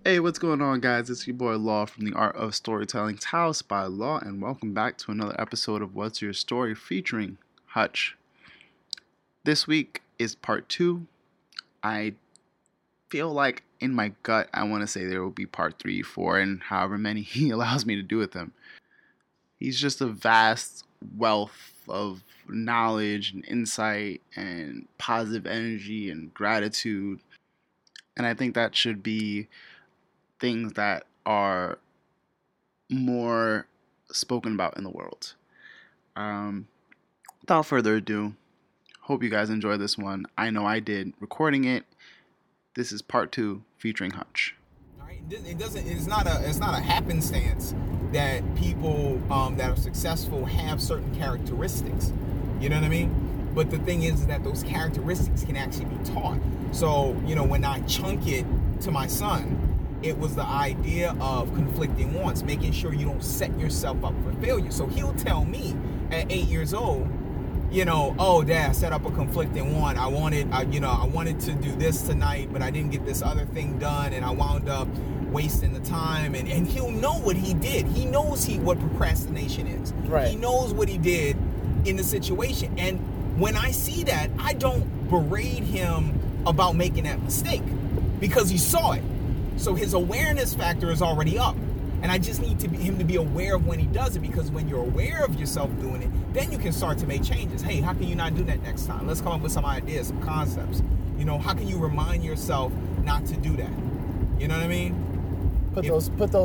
Hey, what's going on, guys? It's your boy Law from the Art of Storytelling's House by Law, and welcome back to another episode of What's Your Story featuring Hutch. This week is part 2. I feel like in my gut I want to say there will be part 3, 4, and however many he allows me to do with them. He's just a vast wealth of knowledge and insight and positive energy and gratitude, and I think that should be things that are more spoken about in the world. Without further ado, hope you guys enjoy this one. I know I did recording it. This is part 2 featuring Hutch. All right, it's not a happenstance that people that are successful have certain characteristics. You know what I mean? But the thing is that those characteristics can actually be taught. So, when I chunk it to my son, it was the idea of conflicting wants, making sure you don't set yourself up for failure. So he'll tell me at 8 years old, oh, Dad, I set up a conflicting want. I wanted to do this tonight, but I didn't get this other thing done, and I wound up wasting the time. And he'll know what he did. He knows what procrastination is. Right. He knows what he did in the situation. And when I see that, I don't berate him about making that mistake because he saw it. So his awareness factor is already up. And I just need him to be aware of when he does it, because when you're aware of yourself doing it, then you can start to make changes. Hey, how can you not do that next time? Let's come up with some ideas, some concepts. How can you remind yourself not to do that? You know what I mean? Put those what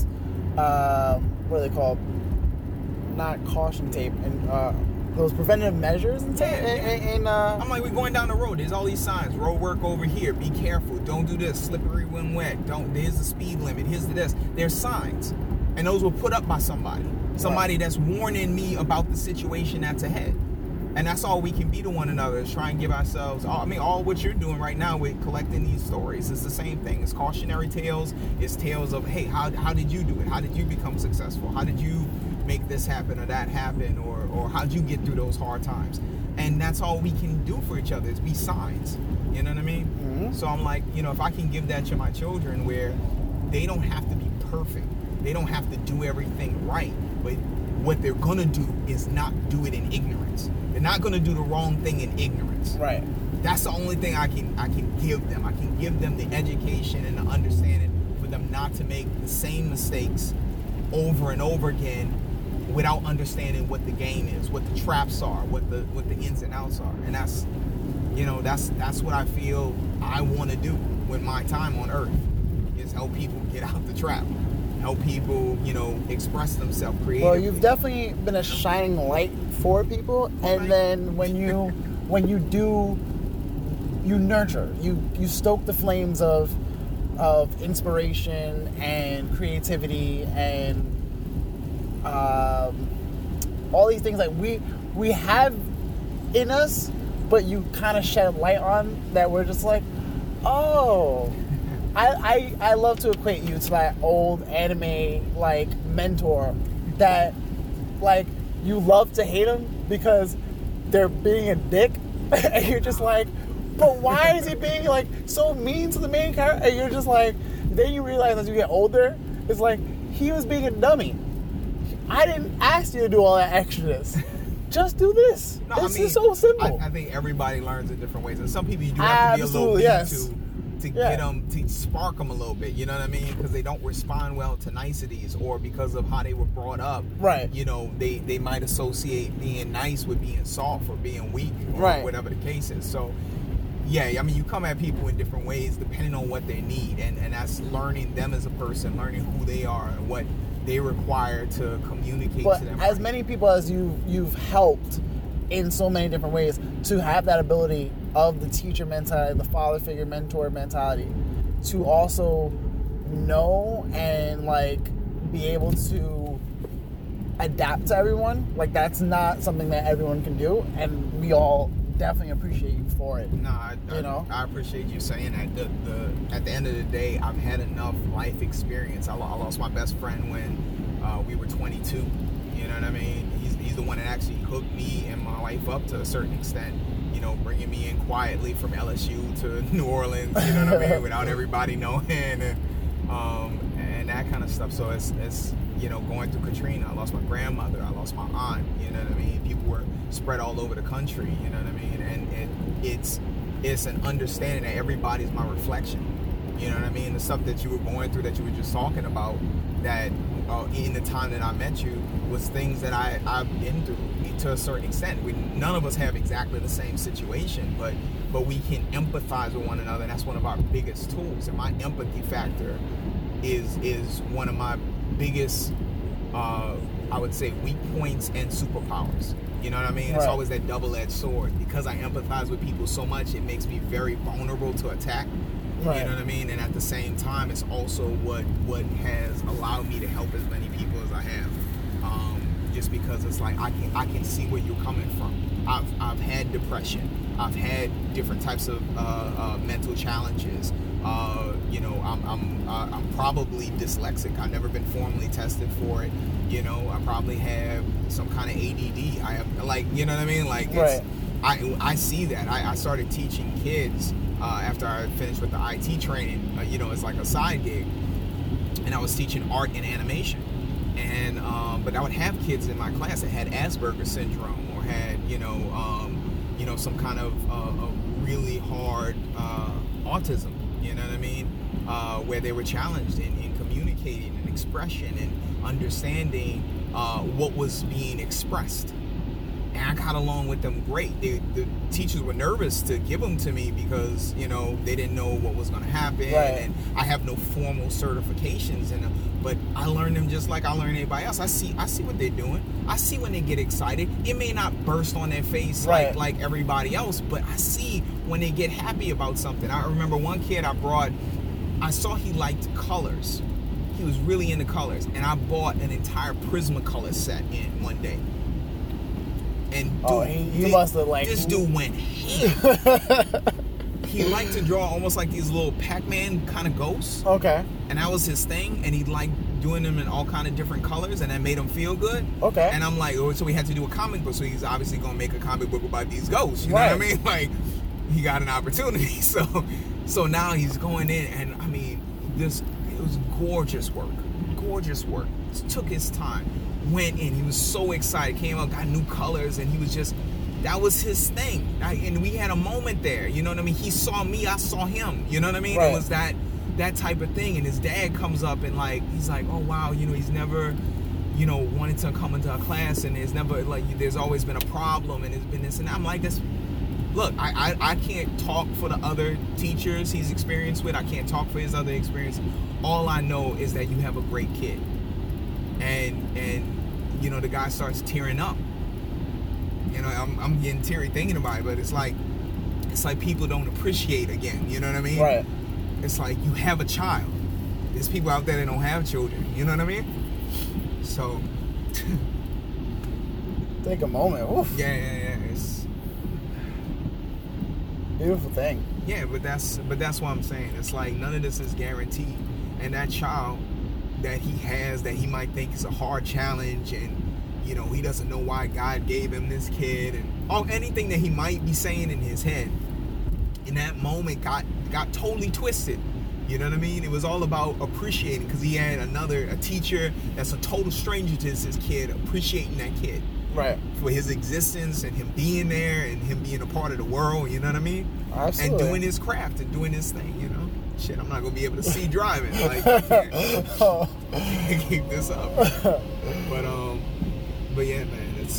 are they called? Not caution tape, and those preventative measures and tape. I'm like, we're going down the road. There's all these signs. Road work over here. Be careful. Don't do this. Slippery when wet. There's the speed limit. Here's this. There's signs. And those were put up by somebody. Somebody that's warning me about the situation that's ahead. And that's all we can be to one another, is try and give ourselves, all what you're doing right now with collecting these stories is the same thing. It's cautionary tales. It's tales of, hey, how did you do it? How did you become successful? How did you make this happen or that happen? Or how'd you get through those hard times? And that's all we can do for each other, is be signs. You know what I mean? Mm-hmm. So I'm like, if I can give that to my children, where they don't have to be perfect. They don't have to do everything right. But what they're going to do is not do it in ignorance. They're not going to do the wrong thing in ignorance. Right. That's the only thing I can give them. I can give them the education and the understanding for them not to make the same mistakes over and over again without understanding what the game is, what the traps are, what the ins and outs are. And that's what I feel I want to do with my time on Earth, is help people get out the trap. Help people, express themselves creatively. Well, you've definitely been a shining light for people, and then when you do, you nurture, you stoke the flames of inspiration and creativity and all these things that we have in us, but you kind of shed light on that. We're just like, oh. I love to equate you to that old anime mentor that you love to hate them because they're being a dick, and you're just like, but why is he being so mean to the main character? And you're just like, then you realize as you get older, it's like, he was being a dummy. I didn't ask you to do all that extraness. Just do this. This is so simple. I think everybody learns in different ways, and some people you do have to be a little mean to get them, to spark them a little bit, you know what I mean? Because they don't respond well to niceties, or because of how they were brought up. Right. They might associate being nice with being soft or being weak, or whatever the case is. So, yeah, you come at people in different ways depending on what they need, and that's learning them as a person, learning who they are and what they require to communicate to them. As many people as you've helped in so many different ways, to have that ability of the teacher mentality, the father figure mentor mentality, to also know and be able to adapt to everyone, that's not something that everyone can do, and we all definitely appreciate you for it. No, I appreciate you saying that. At the end of the day, I've had enough life experience. I lost my best friend when we were 22. You know what I mean? He's the one that actually hooked me and my wife up to a certain extent. Bringing me in quietly from LSU to New Orleans. You know what I mean? Without everybody knowing, and and that kind of stuff. So it's going through Katrina, I lost my grandmother, I lost my aunt, you know what I mean? People were spread all over the country, you know what I mean? And it's an understanding that everybody's my reflection, you know what I mean? The stuff that you were going through, that you were just talking about, that in the time that I met you, was things that I've been through to a certain extent. None of us have exactly the same situation, but we can empathize with one another, and that's one of our biggest tools. And my empathy factor is one of my biggest, I would say, weak points and superpowers. You know what I mean? Right. It's always that double-edged sword. Because I empathize with people so much, it makes me very vulnerable to attack. Right. You know what I mean? And at the same time, it's also what has allowed me to help as many people as I have. Just because it's like I can see where you're coming from. I've had depression. I've had different types of mental challenges. I'm probably dyslexic. I've never been formally tested for it. You know, I probably have some kind of ADD. I have, like, you know what I mean? Like, it's, right. I see that. I started teaching kids after I finished with the IT training. It's like a side gig, and I was teaching art and animation. And but I would have kids in my class that had Asperger's syndrome, or had some kind of really hard autism. You know what I mean? Where they were challenged in communicating and expression and understanding what was being expressed. And I got along with them great. The teachers were nervous to give them to me because, they didn't know what was going to happen. Right. And I have no formal certifications in them. But I learned them just like I learn anybody else. I see what they're doing. I see when they get excited. It may not burst on their face right. like everybody else, but I see when they get happy about something. I remember one kid I saw he liked colors. He was really into colors. And I bought an entire Prismacolor set in one day. And he must have like this dude went ham. He liked to draw almost like these little Pac-Man kind of ghosts. Okay. And that was his thing, and he liked doing them in all kind of different colors, and that made him feel good. Okay. And I'm like, so we had to do a comic book, so he's obviously gonna make a comic book about these ghosts. You know what I mean? Like, he got an opportunity. So now he's going in, and I mean, it was gorgeous work. Gorgeous work. It took his time. Went in, he was so excited, came out, got new colors, and he was just, that was his thing. And we had a moment there, you know what I mean? He saw me, I saw him, you know what I mean? Right. It was that type of thing. And his dad comes up and he's like, oh wow, he's never, wanted to come into a class, and there's never, there's always been a problem, and it's been this and that. I'm like, look, I can't talk for the other teachers he's experienced with. I can't talk for his other experience. All I know is that you have a great kid. And the guy starts tearing up. I'm getting teary thinking about it, but it's like people don't appreciate again. You know what I mean? Right. It's like you have a child. There's people out there that don't have children. You know what I mean? So take a moment. Oof. Yeah. It's beautiful thing. Yeah, but that's what I'm saying. It's like none of this is guaranteed, and that child that he has, that he might think is a hard challenge, and he doesn't know why God gave him this kid, and anything that he might be saying in his head in that moment got totally twisted. You know what I mean? It was all about appreciating, because he had a teacher that's a total stranger to his kid, appreciating that kid. Right. For his existence and him being there and him being a part of the world, you know what I mean? Absolutely. And doing his craft and doing his thing, Shit, I'm not gonna be able to see driving. I can't keep this up. But yeah, man, it's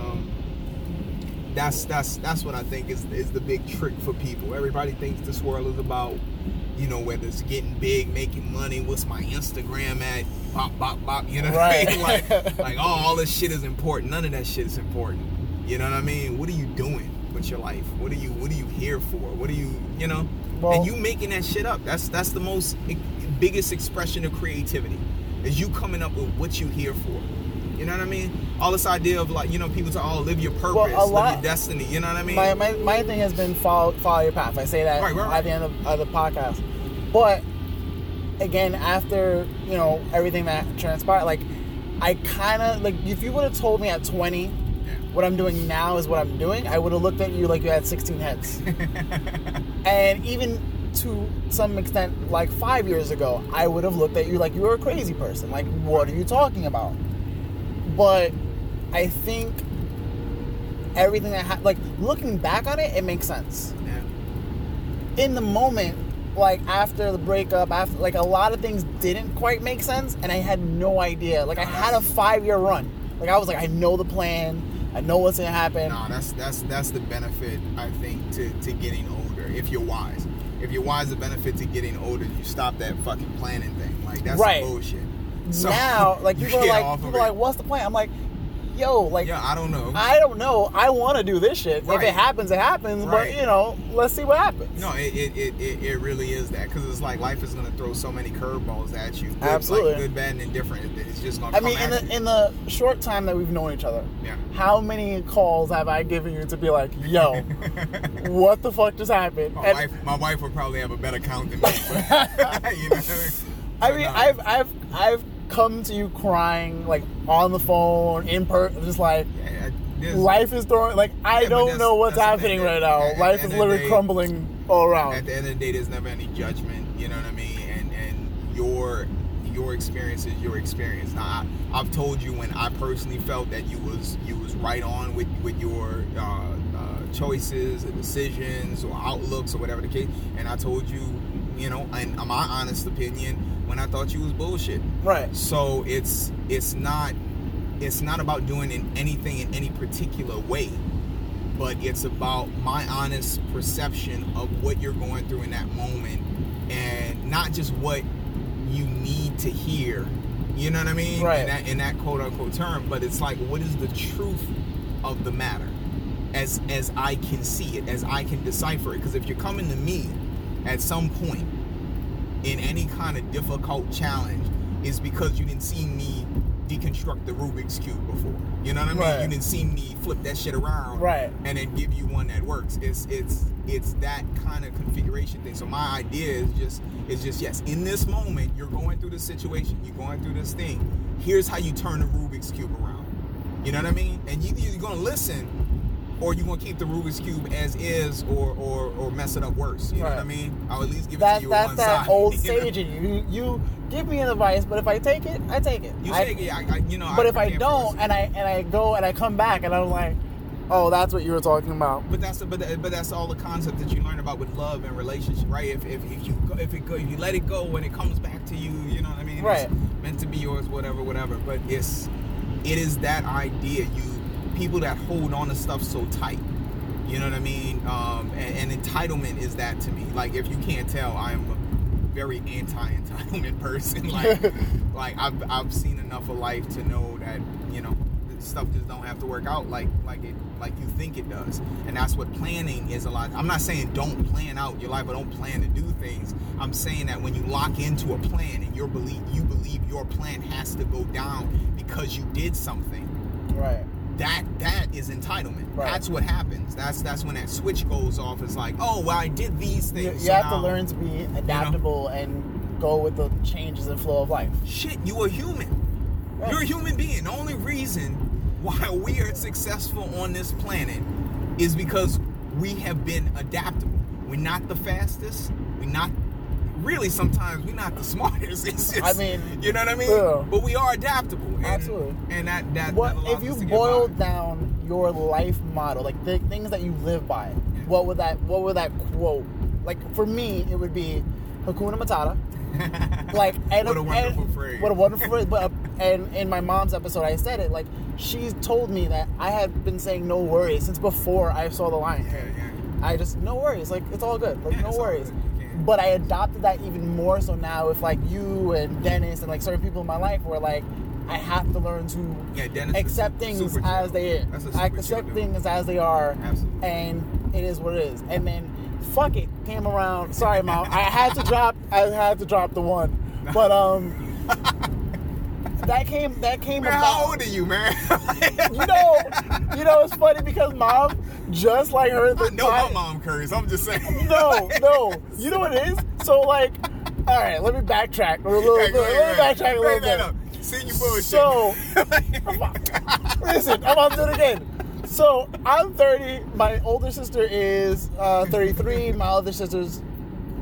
that's what I think is the big trick for people. Everybody thinks this world is about, whether it's getting big, making money, what's my Instagram at, bop, bop, bop, you know what I mean? Like all this shit is important. None of that shit is important. You know what I mean? What are you doing with your life? What are you here for? What are you, Well, and you making that shit up. That's the biggest expression of creativity, is you coming up with what you here for. You know what I mean? All this idea of people say, live your purpose, live your destiny. You know what I mean? My thing has been follow your path. I say that right. At the end of the podcast. But again, after everything that transpired, I kind of if you would have told me at 20 what I'm doing now is what I'm doing, I would have looked at you like you had 16 heads. And even to some extent, like 5 years ago, I would have looked at you like you were a crazy person. Like, what are you talking about? But I think everything that like looking back on it, it makes sense. Yeah. In the moment, like after the breakup, after like a lot of things didn't quite make sense, and I had no idea. Like I had a 5-year run. Like I was like, I know the plan. I know what's gonna happen. No, that's the benefit, I think, to getting older. If you're wise, the benefit to getting older, you stop that fucking planning thing. Like that's right. some bullshit. So, now, like people are like, what's the plan? I'm like, yo, like, yeah, I don't know. I want to do this shit. Right. If it happens, it happens. Right. But you know, let's see what happens. No, it really is that, because it's like life is gonna throw so many curveballs at you. Good, absolutely, like, good, bad, and indifferent. It's just gonna. I mean, in the short time that we've known each other, yeah. How many calls have I given you to be like, yo, what the fuck just happened? My wife would probably have a better count than me. But, you know what I mean, I've come to you crying, like on the phone, in person, just like life is throwing. Like I don't know what's happening right now. Life is literally crumbling all around. At the end of the day, there's never any judgment. You know what I mean? And your experience is your experience. Now, I've told you when I personally felt that you was right on with your choices or decisions or outlooks or whatever the case, and I told you, you know, in my honest opinion, when I thought you was bullshit. Right. So it's not about doing anything in any particular way, but it's about my honest perception of what you're going through in that moment, and not just what you need to hear. You know what I mean? Right. In that quote unquote term, but it's like, what is the truth of the matter, as I can see it, as I can decipher it? Because if you're coming to me at some point in any kind of difficult challenge, is because you didn't see me deconstruct the Rubik's Cube before. You know what I mean? Right. You didn't see me flip that shit around, right, and then give you one that works. It's that kind of configuration thing. So my idea is just yes, in this moment, you're going through this situation, you're going through this thing. Here's how you turn the Rubik's Cube around. You know what I mean? And you're gonna listen, or you're gonna keep the Rubik's Cube as is, or mess it up worse. You know what I mean? I'll at least give it to you on one side. That's that old sage in you. You give me an advice, but if I take it, I take it. You take it, you know. But if I don't, and I go and I come back, and I'm like, oh, that's what you were talking about. But that's all the concept that you learn about with love and relationship, right? If you let it go when it comes back to you, you know what I mean? Right. It's meant to be yours, whatever. But it is that idea. People that hold on to stuff so tight, you know what I mean? And entitlement is that to me. Like, if you can't tell, I'm a very anti-entitlement person. Like I've seen enough of life to know that, you know, stuff just don't have to work out like you think it does. And that's what planning is a lot. I'm not saying don't plan out your life or don't plan to do things. I'm saying that when you lock into a plan and you believe your plan has to go down because you did something, right, that is entitlement. Right. That's what happens. That's when that switch goes off. It's like, oh, well, I did these things. You have to learn to be adaptable, and go with the changes and flow of life. Shit, you a human. Right. You're a human being. The only reason why we are successful on this planet is because we have been adaptable. We're not the fastest. We're not really, sometimes we're not the smartest. It's just, I mean, you know what I mean? Yeah. But we are adaptable. And, absolutely. And that what allows if you us to boiled down your life motto, like the things that you live by? Yeah. What would that quote? Like for me, it would be Hakuna Matata. Like, and what a wonderful phrase. What a wonderful phrase. But and in my mom's episode, I said it. Like, she told me that I had been saying no worries since before I saw The Lion King. Yeah. I just, no worries. Like, it's all good. Like, Yeah, no worries. But I adopted that even more so now with like you and Dennis and like certain people in my life, where like I have to learn to accept things as they are. I accept things as they are. Absolutely. And it is what it is. And then fuck it came around. Sorry, Mom. I had to drop the one. But that came man, about. How old are you, man? you know, it's funny because Mom, just like her, I know my mom curse. I'm just saying. No. You know what it is? So like, all right, let me backtrack a little bit. See you bullshit. So, listen, I'm about to do it again. So I'm 30. My older sister is 33. My other sister's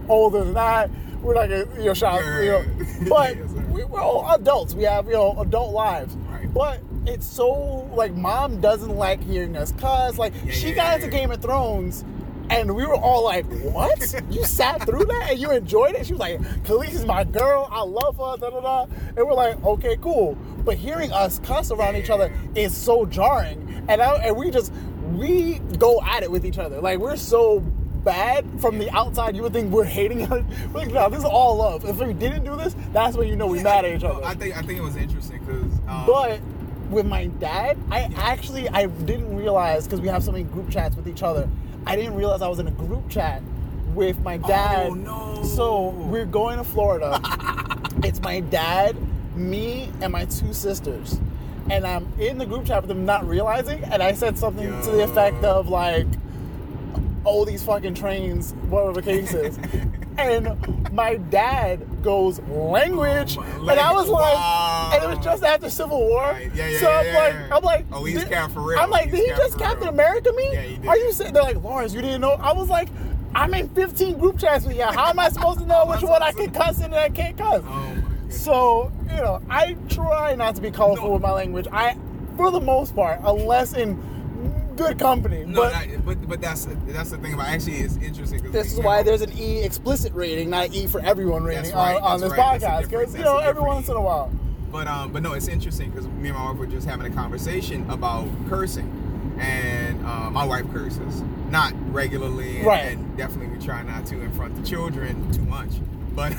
older than that. We're not gonna, shout, but Yes, sir. we're all adults. We have, adult lives. Right. But it's so, like, Mom doesn't like hearing us cuss. Like, she got into Game of Thrones, and we were all like, what? You sat through that and you enjoyed it? She was like, Khalees is my girl. I love her, da-da-da. And we're like, okay, cool. But hearing us cuss around each other is so jarring. And we go at it with each other. Like, we're so bad from the outside. You would think we're hating each other. We're like, no, this is all love. If we didn't do this, that's when we mad at each other. I think it was interesting because. But with my dad, I didn't realize, because we have so many group chats with each other, I didn't realize I was in a group chat with my dad. Oh, no. So we're going to Florida. It's my dad, me, and my 2 sisters. And I'm in the group chat with them not realizing, and I said something to the effect of, like, oh, these fucking trains, whatever the case is. And my dad goes, language. And I was like, and it was just after Civil War. Right. Yeah, so I'm like, oh, he's Cap for real. I'm like, did he just Captain America me? Yeah, he did. Are you saying, they're like, Lawrence, you didn't know? I was like, I'm in 15 group chats with you. How am I supposed to know which one I can cuss in and I can't cuss? Oh, my goodness. So, I try not to be colorful with my language. For the most part, unless in good company. No, but that's the thing about, actually, it's interesting. This is why there's an E explicit rating, not E for everyone rating on this podcast. Because, every once in a while. But no, it's interesting because me and my wife were just having a conversation about cursing. And my wife curses. Not regularly. Right. And definitely we try not to in front of the children too much. But,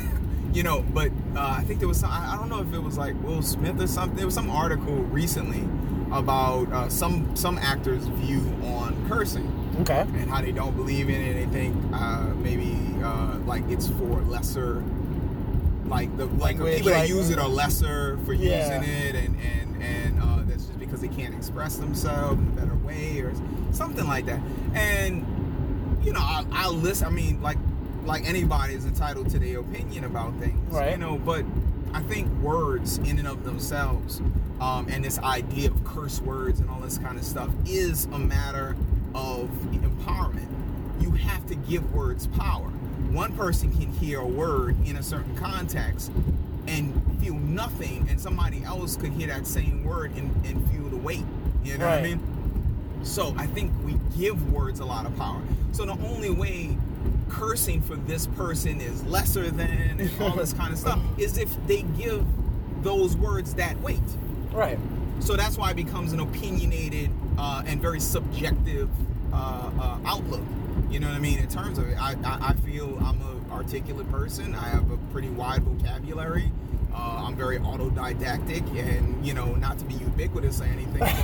I think there was some, I don't know if it was like Will Smith or something. There was some article recently about some actors' view on cursing. Okay. And how they don't believe in it. They think maybe like it's for lesser, like the people that use it are lesser for using it, and that's just because they can't express themselves in a better way or something like that. And I listen. I mean, like anybody is entitled to their opinion about things, right? But I think words in and of themselves, and this idea of curse words and all this kind of stuff is a matter of empowerment. You have to give words power. One person can hear a word in a certain context and feel nothing, and somebody else could hear that same word and feel the weight. You know what I mean? So I think we give words a lot of power. So the only way cursing for this person is lesser than and all this kind of stuff is if they give those words that weight. Right. So that's why it becomes an opinionated and very subjective outlook. You know what I mean? In terms of it, I feel I'm an articulate person. I have a pretty wide vocabulary. I'm very autodidactic, and not to be ubiquitous or anything, but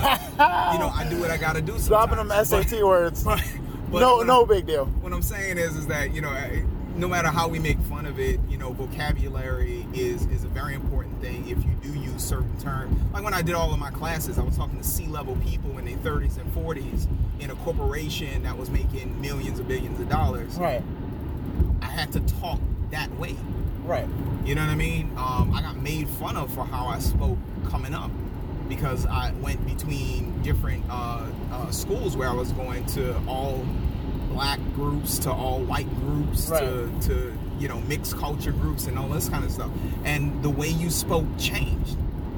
I do what I got to do. Dropping them SAT words. But no big deal. What I'm saying is that no matter how we make fun of it, vocabulary is a very important thing. If you do use certain terms, like when I did all of my classes, I was talking to C-level people in their 30s and 40s in a corporation that was making millions of billions of dollars. Right. I had to talk that way. Right. You know what I mean? I got made fun of for how I spoke coming up because I went between different schools where I was going to all black groups to all white groups to mixed culture groups and all this kind of stuff. And the way you spoke changed.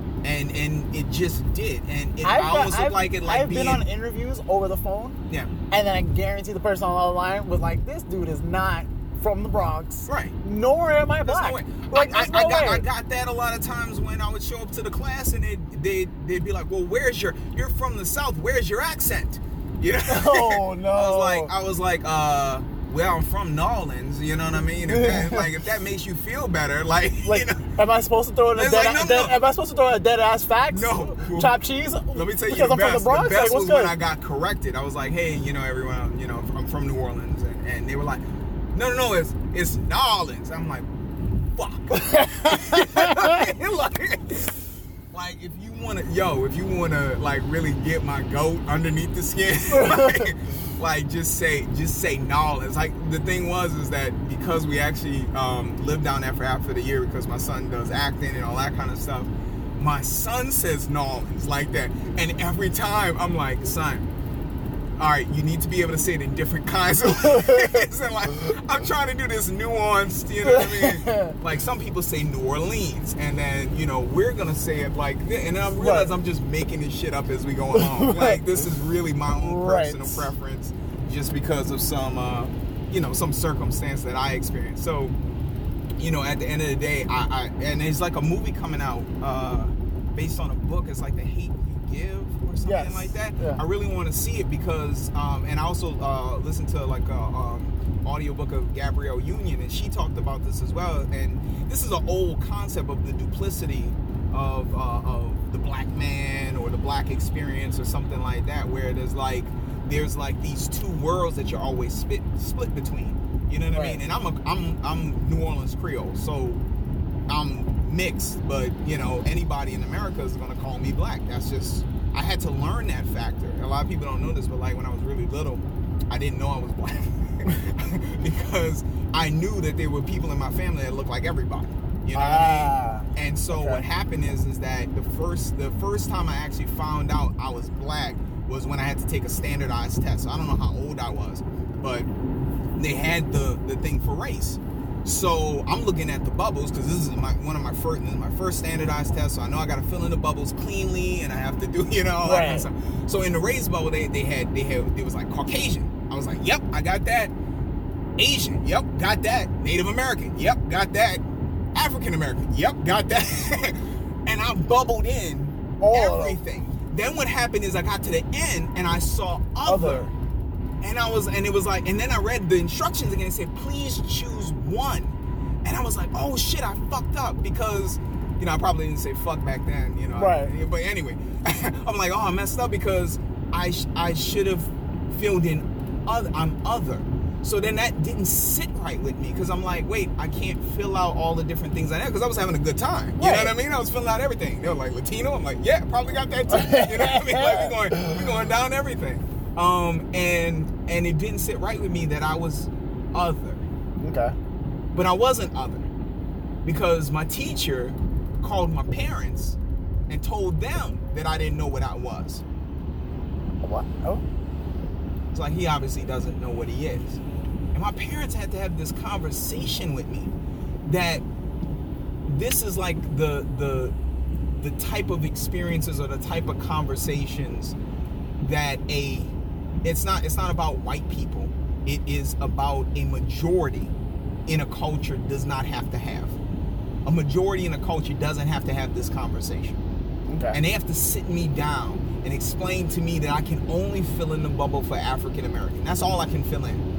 And it just did. And it almost looked like it I've been on interviews over the phone. Yeah. And then I guarantee the person on the other line was like, this dude is not from the Bronx. Right. Nor am I black. No way. Like, I got that a lot of times when I would show up to the class and they'd be like, well, you're from the South, where's your accent? Oh, no. I was like, well, I'm from Nolans, you know what I mean? If that makes you feel better, am I supposed to throw in am I supposed to throw a dead ass facts? No. Chopped cheese? Let me tell you, because I'm from the Bronx. The best was good? when I got corrected. I was like, hey, everyone, I'm from New Orleans, and they were like, no, it's Nolans. I'm like, fuck. Like if you wanna like really get my goat underneath the skin, just say Nolans. Like the thing is that because we actually lived down there for half of the year because my son does acting and all that kind of stuff, my son says Nolans like that, and every time I'm like, son, all right, you need to be able to say it in different kinds of ways. And like, I'm trying to do this nuanced, you know what I mean? Like, some people say New Orleans, and then, you know, we're going to say it like this. And I realize I'm just making this shit up as we go along. Like, this is really my own personal preference just because of some, you know, some circumstance that I experienced. So, you know, at the end of the day, and there's like a movie coming out based on a book. It's like The Hate You Give or something like that. Yeah. I really want to see it because, and I also listened to like a audiobook of Gabrielle Union, and she talked about this as well. And this is an old concept of the duplicity of the black man or the black experience or something like that, where there's like these two worlds that you're always split between. You know what I mean? And I'm New Orleans Creole, so I'm mixed, but you know, anybody in America is gonna call me black. That's just, I had to learn that factor. A lot of people don't know this, but like when I was really little, I didn't know I was black because I knew that there were people in my family that looked like everybody. You know what I mean? And so what happened is that the first time I actually found out I was black was when I had to take a standardized test. So I don't know how old I was, but they had the thing for race. So I'm looking at the bubbles because this is my first standardized test. So I know I got to fill in the bubbles cleanly, and I have to do, you know, all that kind of stuff. So in the race bubble, they was like Caucasian. I was like, yep, I got that. Asian, yep, got that. Native American, yep, got that. African American, yep, got that. And I bubbled in everything. Then what happened is I got to the end and I saw other. And it was like, and then I read the instructions again and said, please choose one. And I was like, oh shit, I fucked up because, you know, I probably didn't say fuck back then, you know. Right. But anyway, I'm like, oh, I messed up because I should have filled in I'm other. So then that didn't sit right with me because I'm like, wait, I can't fill out all the different things I have because I was having a good time. You know what I mean? I was filling out everything. They were like, Latino? I'm like, yeah, probably got that too. You know what I mean? Like, we're going down everything. And it didn't sit right with me that I was other. Okay. But I wasn't other because my teacher called my parents and told them that I didn't know what I was. What? Oh. It's like he obviously doesn't know what he is. And my parents had to have this conversation with me that this is like the type of experiences or the type of conversations that it's not about white people. It is about a majority in a culture does not have to have. A majority in a culture doesn't have to have this conversation. Okay. And they have to sit me down and explain to me that I can only fill in the bubble for African American. That's all I can fill in.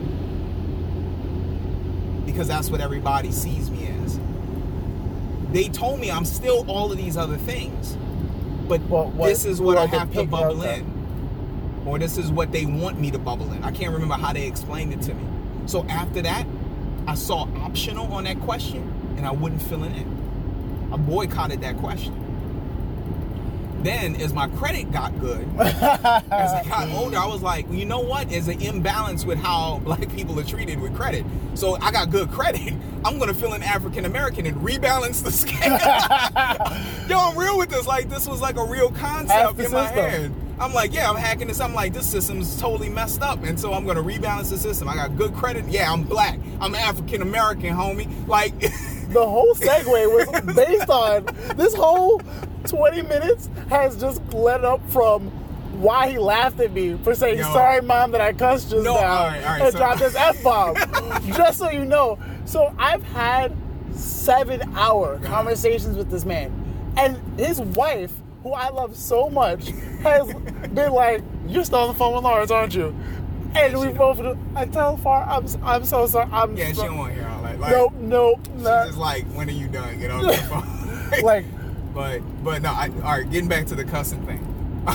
Because that's what everybody sees me as. They told me I'm still all of these other things. But this is what I have to bubble in. Or this is what they want me to bubble in. I can't remember how they explained it to me. So after that, I saw optional on that question and I wouldn't fill it in. I boycotted that question. Then, as my credit got good, as I got older, I was like, well, you know what? There's an imbalance with how black people are treated with credit. So I got good credit. I'm going to fill in African American and rebalance the scale. Yo, I'm real with this. Like, this was like a real concept in my head. I'm like, yeah, I'm hacking this. I'm like, this system's totally messed up. And so I'm going to rebalance the system. I got good credit. Yeah, I'm black. I'm African American, homie. Like, the whole segue was based on this whole 20 minutes has just led up from why he laughed at me for saying, sorry, Mom, that I cussed just now. All right, and dropped this F-bomb. Just so you know. So I've had 7-hour conversations with this man. And his wife, who I love so much, has been like, you're still on the phone with Lawrence, aren't you? And we both, I tell Far, I'm so sorry. She don't want to hear all that. Like, nope. She's just like, when are you done? Get off the phone. Like, but no, all right, getting back to the cussing thing.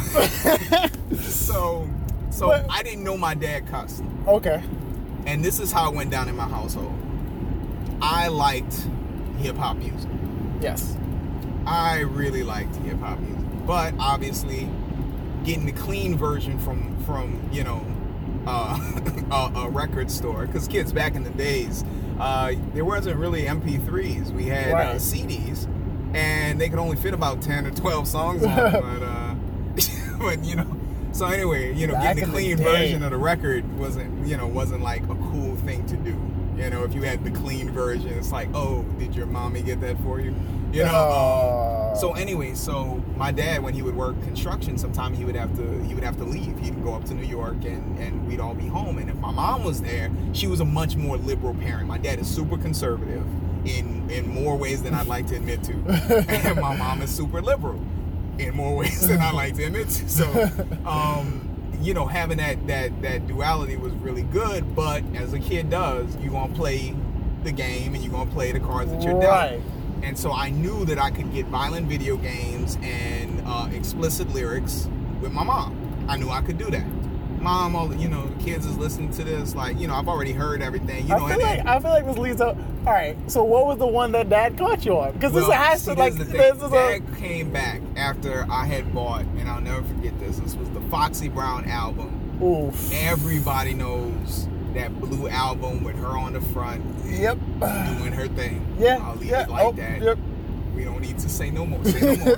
So I didn't know my dad cussed. Okay. And this is how it went down in my household. I liked hip-hop music. Yes. I really liked hip-hop music. But obviously, getting the clean version from you know, a record store. Because kids, back in the days, there wasn't really MP3s. We had CDs. And they could only fit about 10 or 12 songs on them. But you know, So anyway, Back getting in a the clean day. version of the record wasn't like a cool thing to do. If you had the clean version, it's like, oh, did your mommy get that for you? So anyway, so my dad, when he would work construction, sometimes he would have to leave. He'd go up to New York, and we'd all be home. And if my mom was there, she was a much more liberal parent. My dad is super conservative in more ways than I'd like to admit to, and my mom is super liberal in more ways than I like to admit to. So, having that duality was really good. But as a kid does, you're gonna play the game and you're gonna play the cards that you're dealt. Right. And so I knew that I could get violent video games and explicit lyrics with my mom. I knew I could do that. Mom, all the kids is listening to this. Like, I've already heard everything. I feel like this leads up. All right. So what was the one that Dad caught you on? Because this has to like this is Dad came back after I had bought, and I'll never forget this. This was the Foxy Brown album. Oof. Everybody knows that blue album with her on the front. Yep. Doing her thing. Yeah. I'll leave it like that. Yep. We don't need to say no more. Say no more.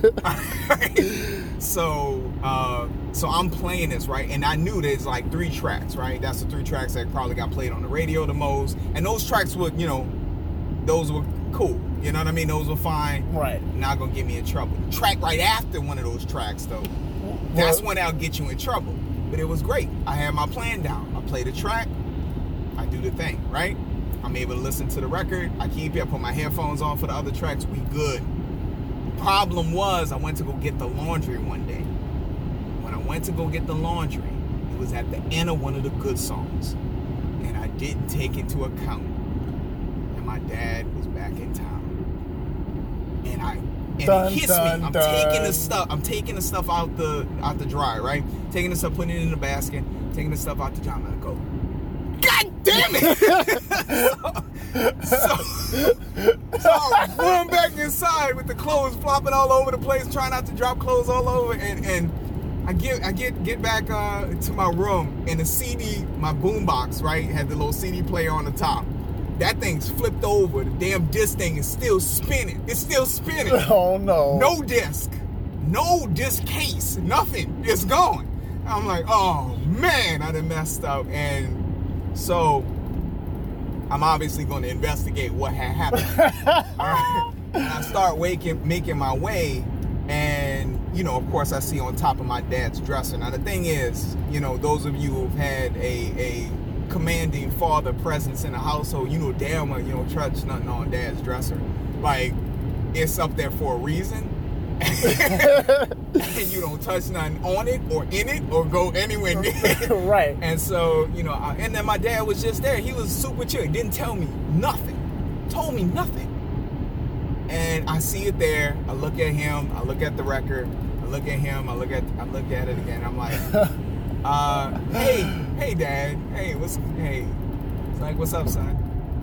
So I'm playing this, right? And I knew there's like 3 tracks, right? That's the 3 tracks that probably got played on the radio the most. And those tracks would, those were cool. You know what I mean? Those were fine. Right. Not gonna get me in trouble. The track right after one of those tracks, though, that's when I'll get you in trouble. But it was great. I had my plan down. I play the track. I do the thing, right? I'm able to listen to the record. I keep it. I put my headphones on for the other tracks. We good. Problem was, I went to go get the laundry one day. When I went to go get the laundry, it was at the end of one of the good songs. And I didn't take into account. And my dad was back in town. And it hits me. I'm taking the stuff out the dryer, right? Taking the stuff, putting it in the basket, taking the stuff out the dryer. I'm gonna go, God damn it! so I run back inside with the clothes flopping all over the place, trying not to drop clothes all over, and I get back to my room, and the CD, my boombox, right, had the little CD player on the top. That thing's flipped over. The damn disc thing is still spinning. It's still spinning. Oh no. No disc case, nothing. It's gone. I'm like, oh man, I done messed up. And so I'm obviously going to investigate what had happened. All right. And I start making my way, and of course I see on top of my dad's dresser. Now the thing is, those of you who've had a commanding father presence in the household, damn well you don't touch nothing on dad's dresser. Like, it's up there for a reason. And you don't touch nothing on it or in it or go anywhere near it. Right. And so, and then my dad was just there. He was super chill. He didn't tell me nothing. Told me nothing. And I see it there. I look at him. I look at the record. I look at him. I look at it again. I'm like, hey, Dad. Hey. It's like, what's up, son?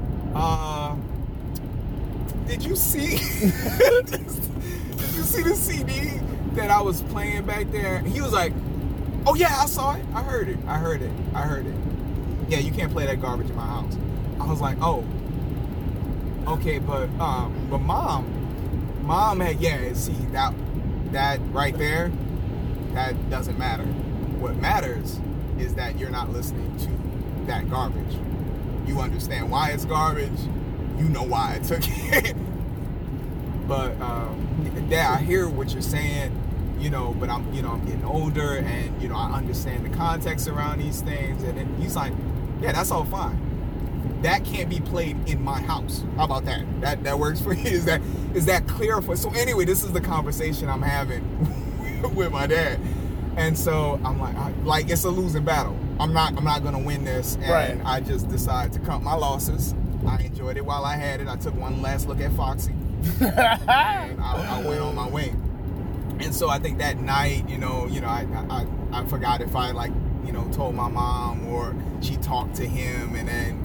Did you see? Did you see the CD that I was playing back there? He was like, oh yeah, I saw it. I heard it. Yeah, you can't play that garbage in my house. I was like, oh, okay, but mom had, see that right there, that doesn't matter. What matters is that you're not listening to that garbage. You understand why it's garbage. You know why I took it. But Dad, I hear what you're saying, but I'm getting older, and I understand the context around these things. And then he's like, yeah, that's all fine. That can't be played in my house. How about that? That works for you? Is that clear for? So anyway, this is the conversation I'm having with my dad, and so I'm like it's a losing battle. I'm not gonna win this, and right. I just decided to cut my losses. I enjoyed it while I had it. I took one last look at Foxy. And I went on my way. And so I think that night, I forgot if I told my mom or she talked to him, and then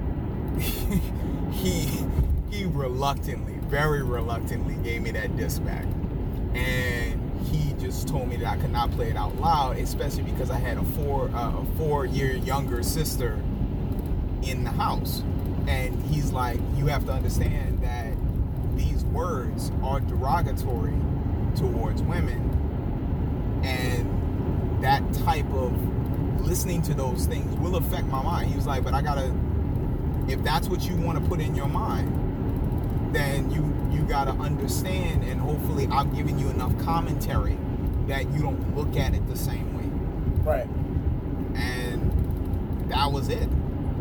he reluctantly, very reluctantly gave me that disc back. And he just told me that I could not play it out loud, especially because I had a 4-year younger sister in the house. And he's like, you have to understand that these words are derogatory towards women, and that type of listening to those things will affect my mind. He was like, but I gotta, if that's what you want to put in your mind, then you gotta understand, and hopefully I've given you enough commentary that you don't look at it the same way. Right. And that was it.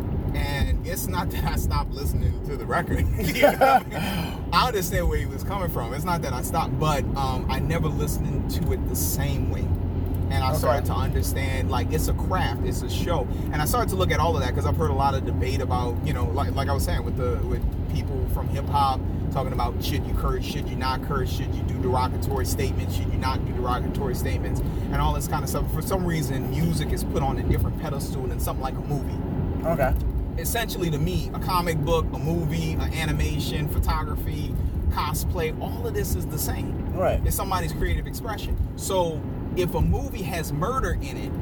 And it's not that I stopped listening to the record. You know what I mean? I understand where he was coming from. It's not that I stopped, but I never listened to it the same way. And I started to understand, like, it's a craft, it's a show. And I started to look at all of that because I've heard a lot of debate about, you know, like I was saying, with people from hip hop talking about, should you curse, should you not curse, should you do derogatory statements, should you not do derogatory statements, and all this kind of stuff. For some reason, music is put on a different pedestal than something like a movie. Okay. Essentially, to me, a comic book, a movie, an animation, photography, cosplay, all of this is the same. Right. It's somebody's creative expression. So if a movie has murder in it,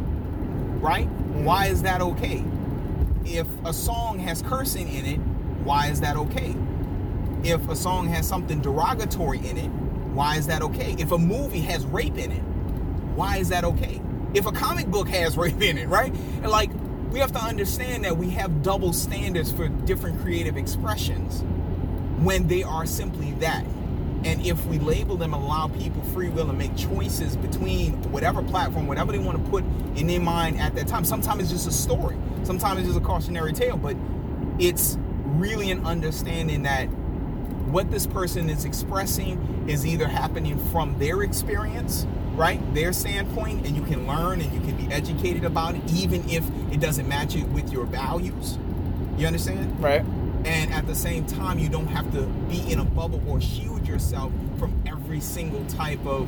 right, why is that okay? If a song has cursing in it, why is that okay? If a song has something derogatory in it, why is that okay? If a movie has rape in it, why is that okay? If a comic book has rape in it, right? And like, we have to understand that we have double standards for different creative expressions when they are simply that. And if we label them and allow people free will and make choices between whatever platform, whatever they want to put in their mind at that time, sometimes it's just a story, sometimes it's just a cautionary tale, but it's really an understanding that what this person is expressing is either happening from their experience, right, their standpoint, and you can learn and you can be educated about it, even if it doesn't match it with your values. You understand? Right. And at the same time, you don't have to be in a bubble or shield yourself from every single type of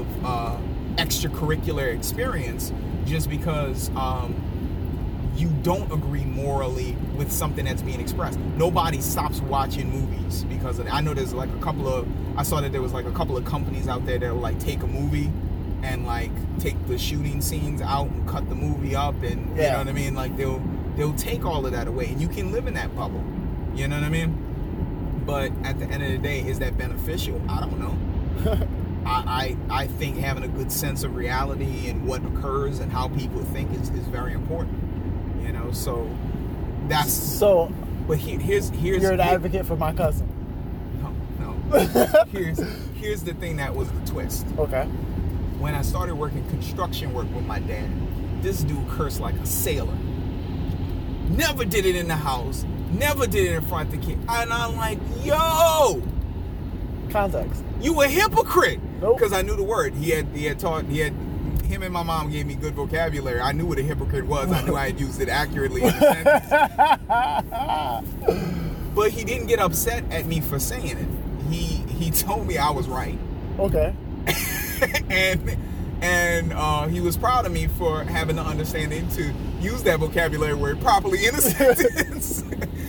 extracurricular experience just because you don't agree morally with something that's being expressed. Nobody stops watching movies because of that. I know there's like I saw that there was like a couple of companies out there that will like take a movie and like take the shooting scenes out and cut the movie up, and you know what I mean? Like they'll take all of that away, and you can live in that bubble. You know what I mean? But at the end of the day, is that beneficial? I don't know. I think having a good sense of reality and what occurs and how people think is very important. You know, so that's so. But here's you're an advocate for my cousin. No. Here's the thing that was the twist. Okay. When I started working construction work with my dad, this dude cursed like a sailor. Never did it in the house. Never did it in front of the kid. And I'm like, yo! Context. You a hypocrite! Nope. Because I knew the word. Him and my mom gave me good vocabulary. I knew what a hypocrite was. I knew I had used it accurately in a sentence. But he didn't get upset at me for saying it. He told me I was right. Okay. and he was proud of me for having the understanding to use that vocabulary word properly in a sentence.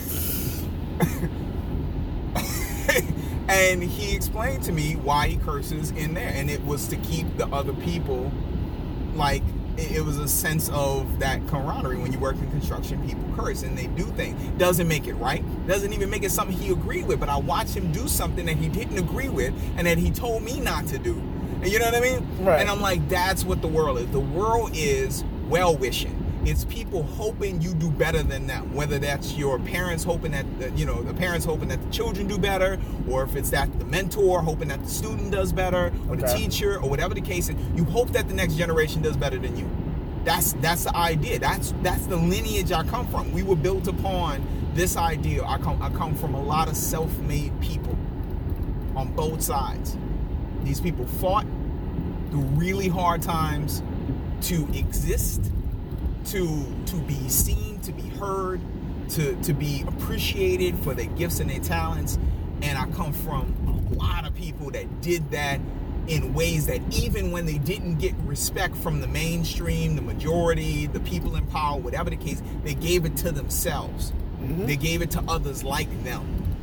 And he explained to me why he curses in there, and it was to keep the other people, like, it was a sense of that camaraderie. When you work in construction, people curse and they do things. Doesn't make it right. Doesn't even make it something he agreed with. But I watched him do something that he didn't agree with and that he told me not to do. And you know what I mean? Right. And I'm like, that's what the world is. The world is well-wishing. It's people hoping you do better than them. Whether that's your parents hoping that, the parents hoping that the children do better, or if it's that the mentor hoping that the student does better, or the teacher, or whatever the case is. You hope that the next generation does better than you. That's the idea. That's the lineage I come from. We were built upon this idea. I come from a lot of self-made people on both sides. These people fought through really hard times to exist, to be seen, to be heard, to be appreciated for their gifts and their talents. And I come from a lot of people that did that in ways that even when they didn't get respect from the mainstream, the majority, the people in power, whatever the case, they gave it to themselves. Mm-hmm. They gave it to others like them.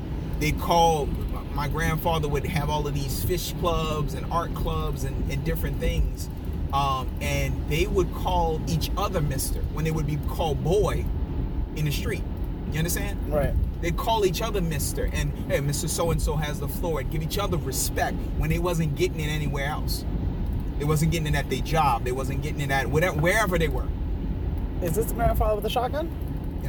My grandfather would have all of these fish clubs and art clubs and different things. And they would call each other mister when they would be called boy in the street. You understand? Right. They'd call each other mister, and hey, Mr. So-and-so has the floor, and give each other respect when they wasn't getting it anywhere else. They wasn't getting it at their job. They wasn't getting it at wherever they were. Is this the grandfather with the shotgun? Yeah.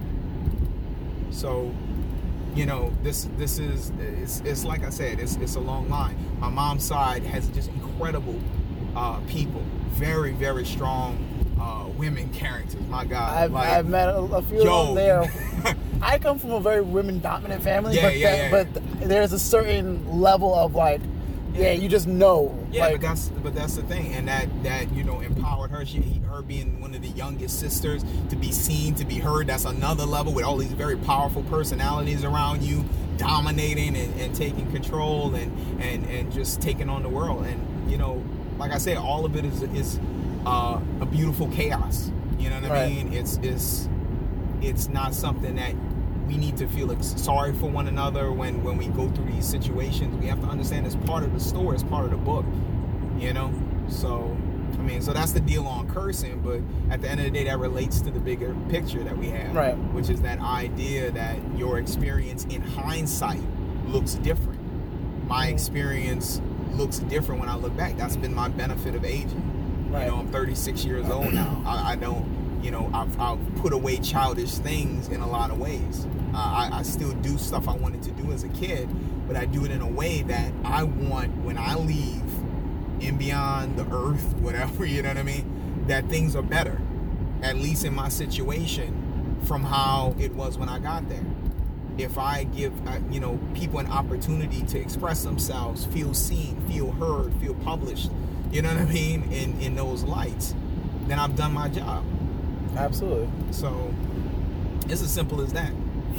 So, you know, this is it's like I said, it's a long line. My mom's side has just incredible people, very, very strong women characters. My God, I've met a few of them there. I come from a very women-dominant family, but there's a certain level of like, you just know. Yeah, like, but that's the thing, and that you know empowered her. Her being one of the youngest sisters, to be seen, to be heard. That's another level with all these very powerful personalities around you, dominating and taking control and just taking on the world. And you know, like I said, all of it is a beautiful chaos. You know what I mean? It's not something that we need to feel sorry for one another when we go through these situations. We have to understand it's part of the story, it's part of the book, you know? So, I mean, so that's the deal on cursing, but at the end of the day, that relates to the bigger picture that we have, which is that idea that your experience in hindsight looks different. My experience looks different when I look back. That's been my benefit of aging. You know, I'm 36 years old now. I don't, you know, I've put away childish things in a lot of ways. I still do stuff I wanted to do as a kid, but I do it in a way that I want when I leave and beyond the earth, whatever, you know what I mean, that things are better, at least in my situation, from how it was when I got there. If I give, you know, people an opportunity to express themselves, feel seen, feel heard, feel published, you know what I mean, in those lights, then I've done my job. Absolutely. So it's as simple as that.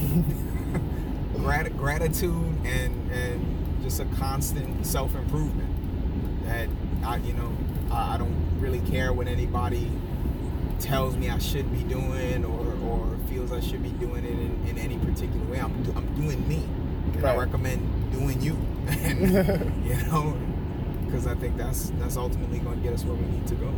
Gratitude and just a constant self-improvement. That I don't really care what anybody tells me I should be doing or feels I should be doing it in any particular way. I'm doing me. And I recommend doing you. And, you know, because I think that's ultimately going to get us where we need to go.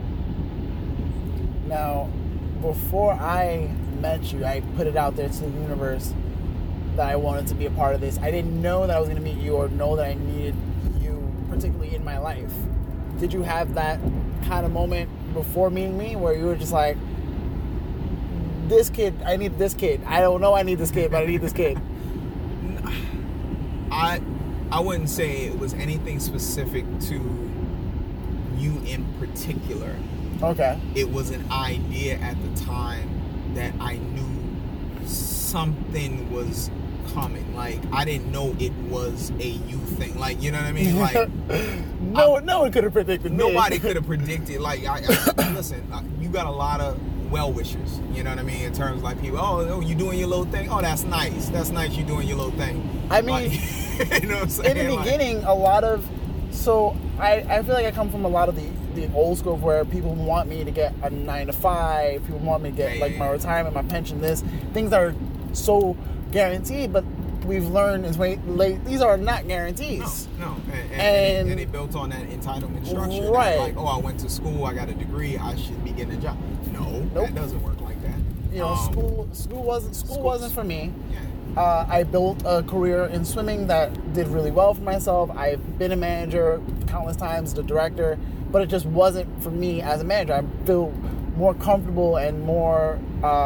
Now, before I met you, I put it out there to the universe that I wanted to be a part of this. I didn't know that I was going to meet you or know that I needed you particularly in my life. Did you have that kind of moment before meeting me where you were just like, this kid, I need this kid. I don't know I need this kid, but I need this kid. I wouldn't say it was anything specific to you in particular. Okay. It was an idea at the time that I knew something was coming. Like, I didn't know it was a you thing. Like, you know what I mean? Like, no one could have predicted me. Nobody could have predicted. Like, listen, you got a lot of well-wishers, you know what I mean? In terms of like people, oh, you doing your little thing? Oh, that's nice. That's nice you doing your little thing. I mean, like, you know what I'm saying? In the beginning, a lot of, so I feel like I come from a lot of the old school where people want me to get a 9-to-5, people want me to get my retirement, my pension, things that are so guaranteed, but we've learned is these are not guarantees. No. And it built on that entitlement structure. Right. Like, I went to school, I got a degree, I should be getting a job. Nope. That doesn't work like that. You know, school wasn't for me. Yeah. I built a career in swimming that did really well for myself. I've been a manager countless times, the director, but it just wasn't for me as a manager. I feel more comfortable and more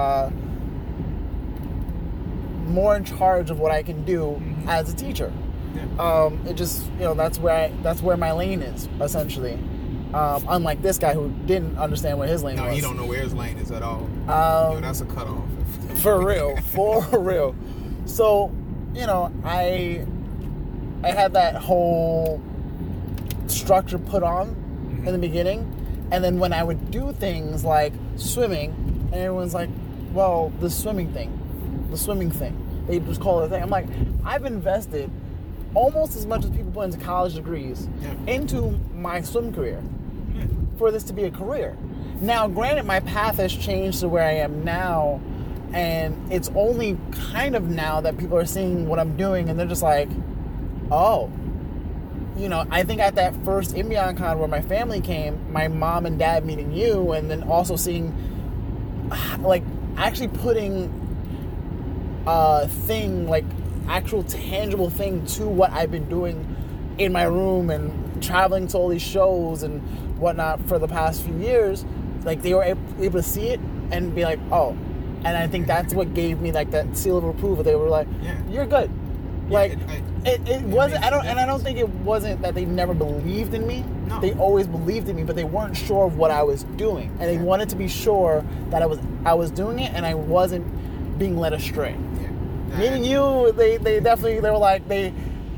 in charge of what I can do as a teacher. Yeah. It just, you know, that's where my lane is, essentially. Unlike this guy who didn't understand where his lane was. No, he don't know where his lane is at all. That's a cutoff. For real. So, you know, I had that whole structure put on in the beginning, and then when I would do things like swimming, and everyone's like, well, the swimming thing, they just call it a thing. I'm like, I've invested almost as much as people put into college degrees into my swim career for this to be a career. Now, granted, my path has changed to where I am now, and it's only kind of now that people are seeing what I'm doing, and they're just like, oh. You know, I think at that first InBeyondCon where my family came, my mom and dad meeting you, and then also seeing, like, actually putting a thing, like, actual tangible thing to what I've been doing in my room and traveling to all these shows and whatnot for the past few years, like they were able to see it and be like, oh. And I think that's what gave me like that seal of approval. They were like, you're good. Like it wasn't. I don't think it wasn't that they never believed in me. No. They always believed in me, but they weren't sure of what I was doing, and they wanted to be sure that I was doing it and I wasn't being led astray. Meaning you, they definitely they were like they.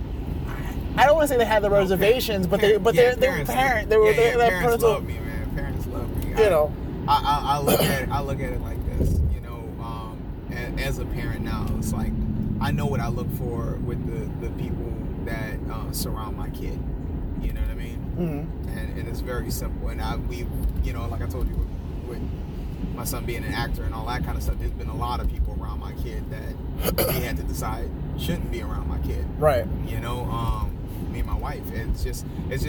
I don't want to say they had the reservations, but they were parents. Parents love me, man. Parents love me. You know, I look at it like this. You know, as a parent now, it's like I know what I look for with the people that surround my kid. You know what I mean? Mm-hmm. And it's very simple. And we, you know, like I told you, with my son being an actor and all that kind of stuff, there's been a lot of people around my kid that we had to decide shouldn't be around my kid. Right. You know, me and my wife. It's just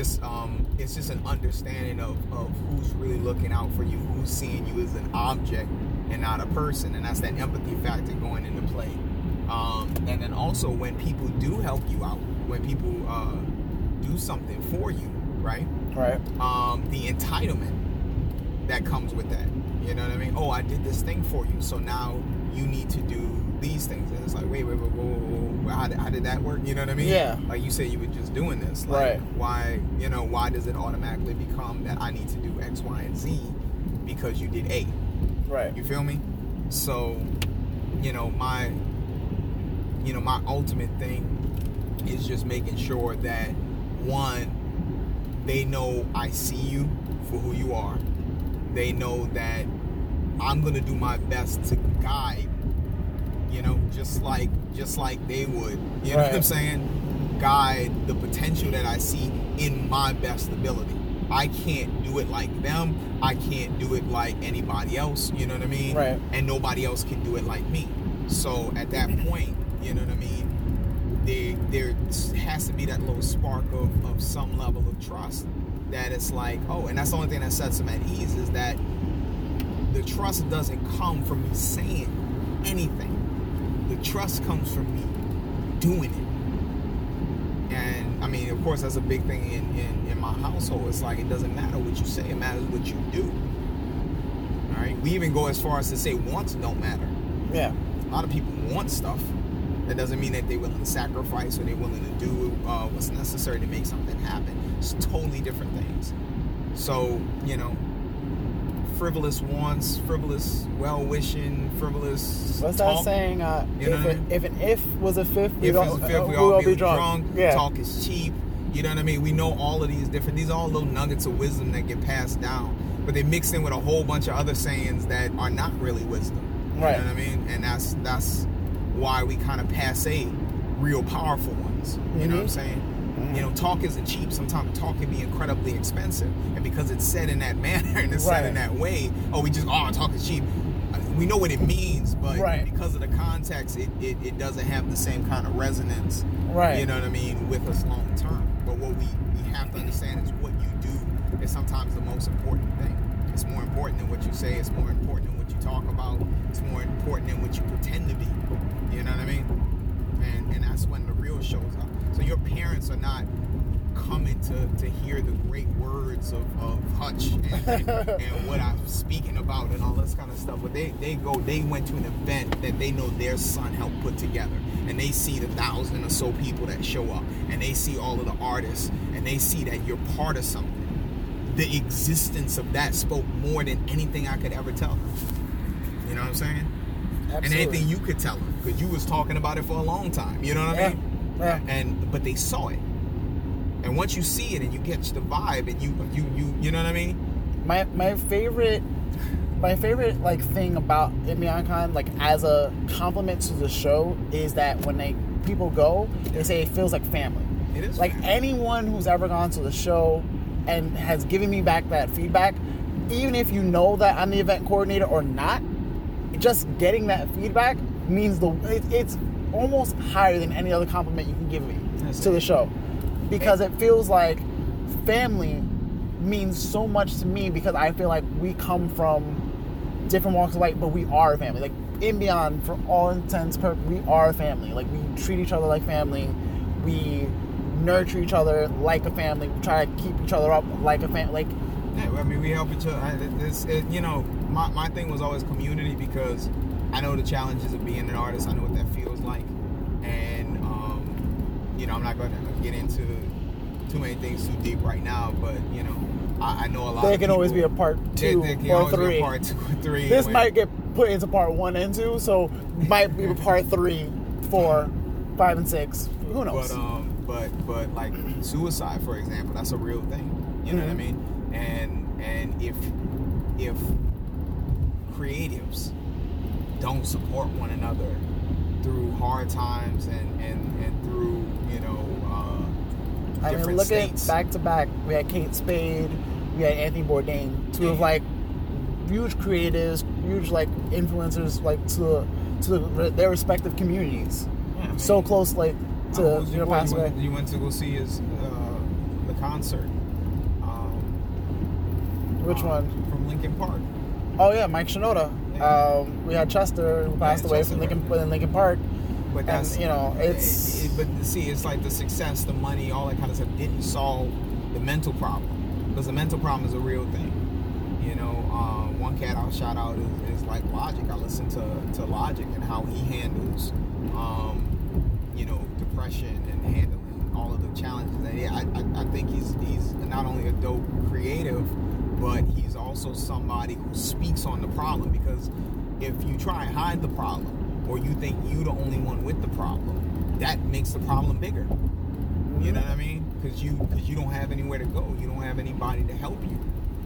an understanding of who's really looking out for you, who's seeing you as an object and not a person, and that's that empathy factor going into play. And then also when people do help you out, when people do something for you, right? Right. The entitlement that comes with that. You know what I mean? Oh, I did this thing for you, so now you need to do these things. And it's like, wait, whoa, how did that work? You know what I mean? Yeah. Like you said, you were just doing this. Like, right. Why does it automatically become that I need to do X, Y, and Z because you did A? Right. You feel me? So, my ultimate thing is just making sure that, one, they know I see you for who you are. They know that I'm going to do my best to guide, just like they would. You know what I'm saying? Guide the potential that I see in my best ability. I can't do it like them. I can't do it like anybody else. You know what I mean? Right. And nobody else can do it like me. So at that point, you know what I mean? There has to be that little spark of some level of trust that it's like, oh, and that's the only thing that sets them at ease is that the trust doesn't come from me saying anything. The trust comes from me doing it. And I mean, of course, that's a big thing in my household. It's like, it doesn't matter what you say, it matters what you do. All right. We even go as far as to say wants don't matter. Yeah. A lot of people want stuff. That doesn't mean that they're willing to sacrifice or they're willing to do what's necessary to make something happen. It's totally different things. So, frivolous wants, frivolous well-wishing, frivolous What's talk. that saying? If an if was a fifth, we all be drunk. Yeah. Talk is cheap. You know what I mean? We know all of these are all little nuggets of wisdom that get passed down. But they mix in with a whole bunch of other sayings that are not really wisdom. You right. know what I mean? And that's why we kind of passe real powerful ones. You know what I'm saying? Mm-hmm. Talk isn't cheap. Sometimes talk can be incredibly expensive. And because it's said in that manner and it's said in that way, talk is cheap. We know what it means, but because of the context, it doesn't have the same kind of resonance, you know what I mean, with us long term. But what we have to understand is what you do is sometimes the most important thing. It's more important than what you say. It's more important than what you talk about. It's more important than what you pretend to be. You know what I mean? And that's when the real shows up. So your parents are not coming to hear the great words of Hutch and what I'm speaking about and all this kind of stuff. But they went to an event that they know their son helped put together. And they see the 1,000 or so people that show up. And they see all of the artists. And they see that you're part of something. The existence of that spoke more than anything I could ever tell them. You know what I'm saying? Absolutely. And anything you could tell them, because you was talking about it for a long time. You know what I mean? Yeah. But they saw it, and once you see it and you get the vibe, and you know what I mean? My favorite like thing about InBeyondCon, like as a compliment to the show, is that when people go, they say it feels like family. It is like family. Anyone who's ever gone to the show and has given me back that feedback, even if you know that I'm the event coordinator or not, just getting that feedback means it's almost higher than any other compliment you can give me to the show, because it feels like family means so much to me, because I feel like we come from different walks of life, but we are a family. Like in Beyond, for all intents and purposes, we are a family. Like we treat each other like family. We nurture each other like a family. We try to keep each other up like a family. Like, yeah, I mean, we help each other. You know, my thing was always community, because I know the challenges of being an artist. I know what that feels like, and you know, I'm not going to get into too many things too deep right now, but you know, I know a lot. There of can always be a part 2 or 3. Part 2 or 3. This might get put into part 1 and 2, so might be part 3, 4, 5, and 6. Who knows? But like suicide, for example, that's a real thing. You know what I mean? And if creatives don't support one another through hard times and through, you know, different look states. at back to back. We had Kate Spade, we had Anthony Bourdain, two of like huge creatives, huge like influencers, like to their respective communities. Yeah, I mean, so close, like to pass away. You went to go see his the concert. Which one? From Linkin Park. Oh yeah, Mike Shinoda. Yeah. We had Chester who passed away from Linkin Park. But that's, and, you know, it's but see, it's like the success, the money, all that kind of stuff didn't solve the mental problem, because the mental problem is a real thing. You know, one cat I'll shout out is like Logic. I listen to Logic and how he handles, you know, depression and handling all of the challenges. And I think he's not only a dope creative, but he's also somebody who speaks on the problem. Because if you try and hide the problem, or you think you're the only one with the problem, that makes the problem bigger. You know what I mean? Because you don't have anywhere to go. You don't have anybody to help you.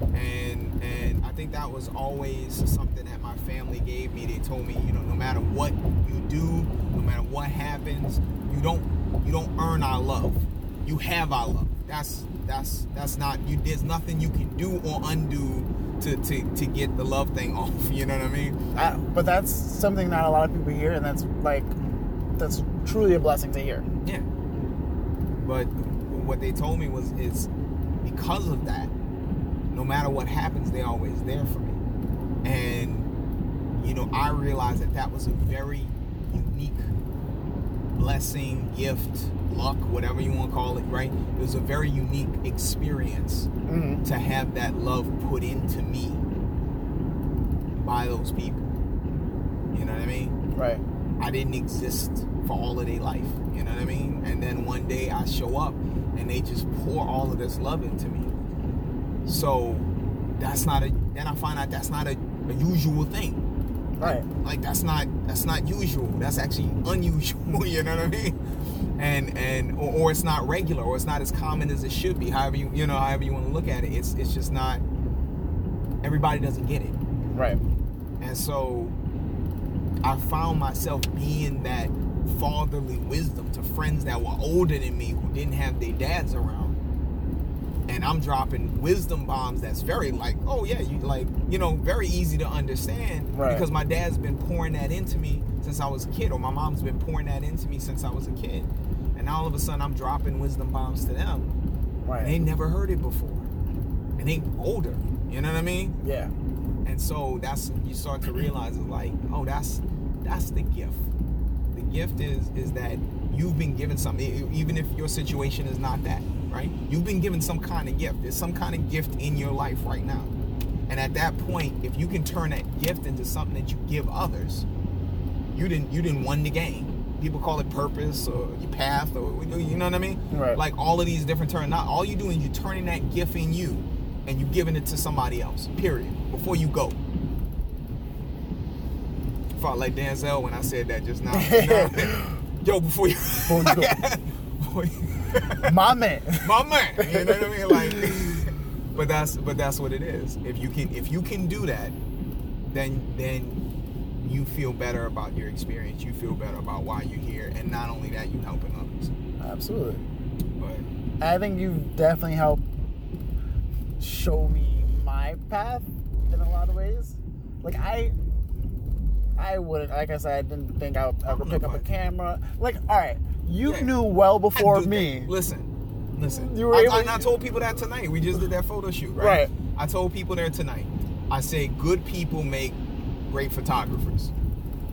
And I think that was always something that my family gave me. They told me, you know, no matter what you do, no matter what happens, you don't earn our love. You have our love. That's not you. There's nothing you can do or undo to get the love thing off. You know what I mean? But that's something not a lot of people hear, and that's truly a blessing to hear. Yeah. But what they told me is because of that, no matter what happens, they're always there for me. And you know, I realized that was a very unique blessing, gift, luck, whatever you want to call it, right? It was a very unique experience to have that love put into me by those people. You know what I mean? Right. I didn't exist for all of their life. You know what I mean? And then one day I show up and they just pour all of this love into me. So then I find out that's not a usual thing. Right. Like that's not usual. That's actually unusual. You know what I mean? And or it's not regular, or it's not as common as it should be. However you want to look at it, it's just not. Everybody doesn't get it. Right. And so I found myself being that fatherly wisdom to friends that were older than me who didn't have their dads around. And I'm dropping wisdom bombs that's very like, oh yeah, very easy to understand. Right. Because my dad's been pouring that into me since I was a kid, or my mom's been pouring that into me since I was a kid. And now all of a sudden I'm dropping wisdom bombs to them. Right. And they never heard it before. And they older. You know what I mean? Yeah. And so you start to realize it's like, oh, that's the gift. The gift is that you've been given something, even if your situation is not that, right? You've been given some kind of gift. There's some kind of gift in your life right now. And at that point, if you can turn that gift into something that you give others, you didn't win the game. People call it purpose or your path, or you know what I mean? Right. Like all of these different terms. Not all you doing is you're turning that gift in you and you're giving it to somebody else. Period. Before you go. Felt like Denzel when I said that just now. Yo, before you go. My man. My man. You know what I mean? Like, but that's what it is. If you can do that, then you feel better about your experience. You feel better about why you're here, and not only that, you helping others. Absolutely. But I think you've definitely helped show me my path in a lot of ways. Like I wouldn't, like I said, I didn't think I would ever pick up a camera. Like, all right, you knew well before me. Listen. You were I told people that tonight. We just did that photo shoot, right? Right. I told people there tonight. I say good people make great photographers.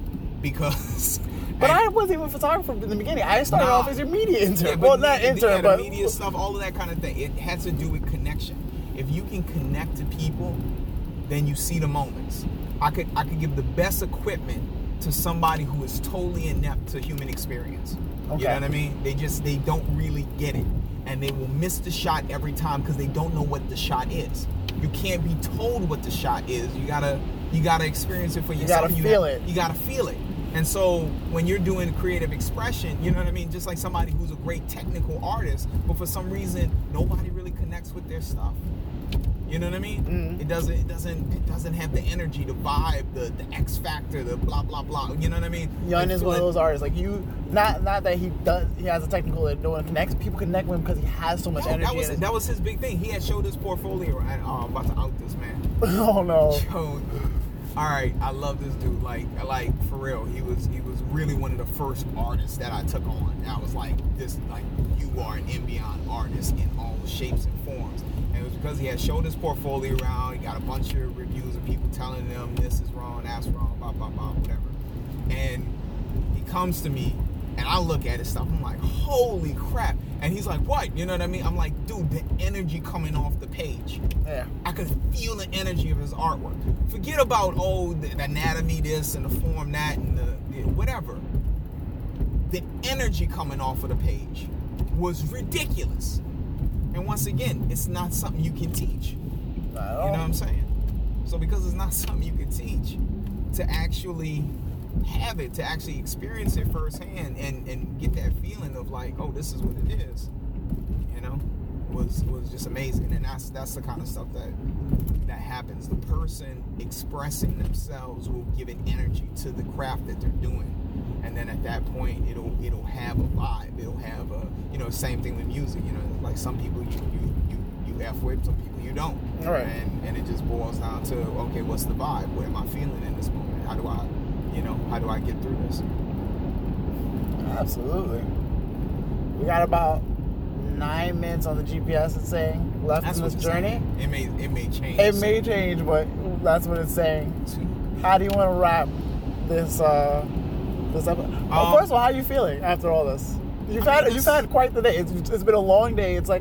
because. But I wasn't even a photographer in the beginning. I started off as your media intern. Yeah, well, not intern, but media stuff, all of that kind of thing. It has to do with connection. If you can connect to people, then you see the moments. I could give the best equipment to somebody who is totally inept to human experience. Okay. You know what I mean? They don't really get it, and they will miss the shot every time because they don't know what the shot is. You can't be told what the shot is. You gotta experience it for yourself. You gotta feel it. And so when you're doing creative expression, you know what I mean? Just like somebody who's a great technical artist, but for some reason nobody really connects with their stuff. You know what I mean? Mm-hmm. It doesn't have the energy, the vibe, the X factor, the blah blah blah. You know what I mean? Young is one of those artists. Like you, not that he has a technical that no one connects. People connect with him because he has so much energy. That was his big thing. He had showed his portfolio. I'm about to out this man. Oh no. All right, I love this dude. Like for real, he was really one of the first artists that I took on. And I was like, you are an Ambient artist in all shapes and forms. And it was because he had showed his portfolio around. He got a bunch of reviews of people telling him this is wrong, that's wrong, blah blah blah, whatever. And he comes to me, and I look at his stuff. I'm like, holy crap! And he's like, what? You know what I mean? I'm like, dude, the energy coming off the page. Yeah. I could feel the energy of his artwork. Forget about, the anatomy this and the form that and the whatever. The energy coming off of the page was ridiculous. And once again, it's not something you can teach. You know what I'm saying? So because it's not something you can teach, to actually have it, to actually experience it firsthand and get that feeling of like, oh, this is what it is, you know, was just amazing. And that's the kind of stuff that happens. The person expressing themselves will give an energy to the craft that they're doing. And then at that point, it'll have a vibe. It'll have a, same thing with music. Like some people you F with, some people you don't. All right. And it just boils down to, okay, what's the vibe? What am I feeling in this moment? How do I get through this? Absolutely. We got about 9 minutes on the GPS. It's saying left in this journey. It may change. It may change, but that's what it's saying. How do you want to wrap this episode? First of all, how are you feeling after all this? You've had quite the day. It's been a long day. It's like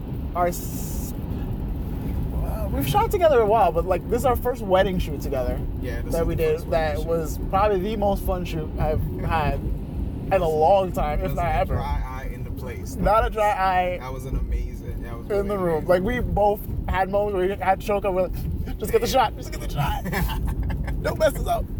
we've shot together a while, but like this is our first wedding shoot together. Yeah, that we did. That was probably the most fun shoot I've had in a long time, if not ever. Dry eye in the place. Not a dry eye. That was amazing. That was really in the room. amazing. Like we both had moments where we had to choke up. We're like, just get the shot. Just get the shot. Don't mess us up.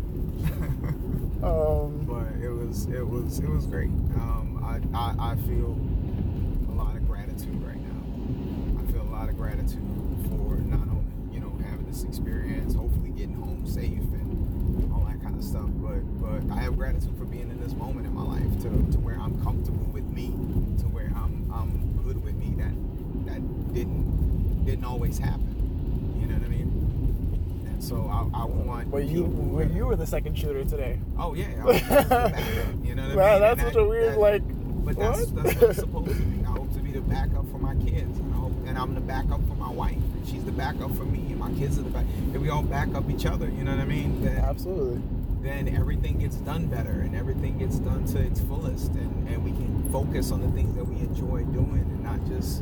But it was great. I feel a lot of gratitude right now. I feel a lot of gratitude for not only having this experience, hopefully getting home safe and all that kind of stuff, but I have gratitude for being in this moment in my life to where I'm comfortable with me, to where I'm good with me. That didn't always happen. You know what I mean? And so I want. Well, you were the second shooter today. Oh yeah, I was the backup, you know what I mean? That's such a weird But that's what it's supposed to be. I hope to be the backup for my kids, and I'm the backup for my wife, and she's the backup for me, and my kids are the back. If we all back up each other, you know what I mean? Then, absolutely. Then everything gets done better, and everything gets done to its fullest, and we can focus on the things that we enjoy doing, and not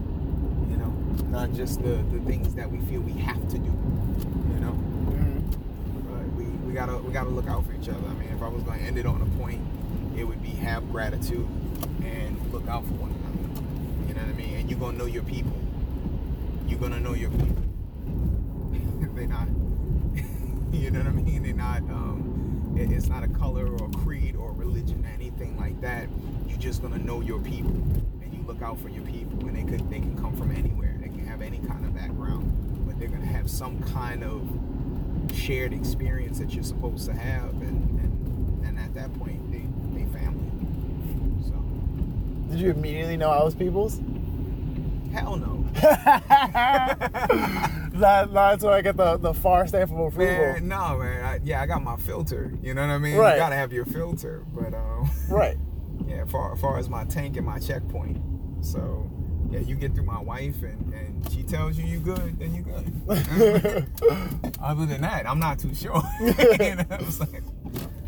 just the things that we feel we have to do, But we gotta look out for each other. I mean, if I was going to end it on a point, it would be have gratitude and look out for one another. You know what I mean? And you're gonna know your people. You're gonna know your people. They're not. You know what I mean? They're not. It's not a color or a creed or religion or anything like that. You're just gonna know your people, and you look out for your people. And they can come from anywhere. They can have any kind of background, but they're gonna have some kind of shared experience that you're supposed to have, and at that point, they family. So. Did you immediately know I was Peoples? Hell no. Not until I get the FAR stamp of approval. Man, no, man. I got my filter. You know what I mean? Right. You gotta have your filter, but right. Yeah, far as my tank and my checkpoint. So yeah, you get through my wife and she tells you good, then you good. Other than that, I'm not too sure. You know what I'm saying?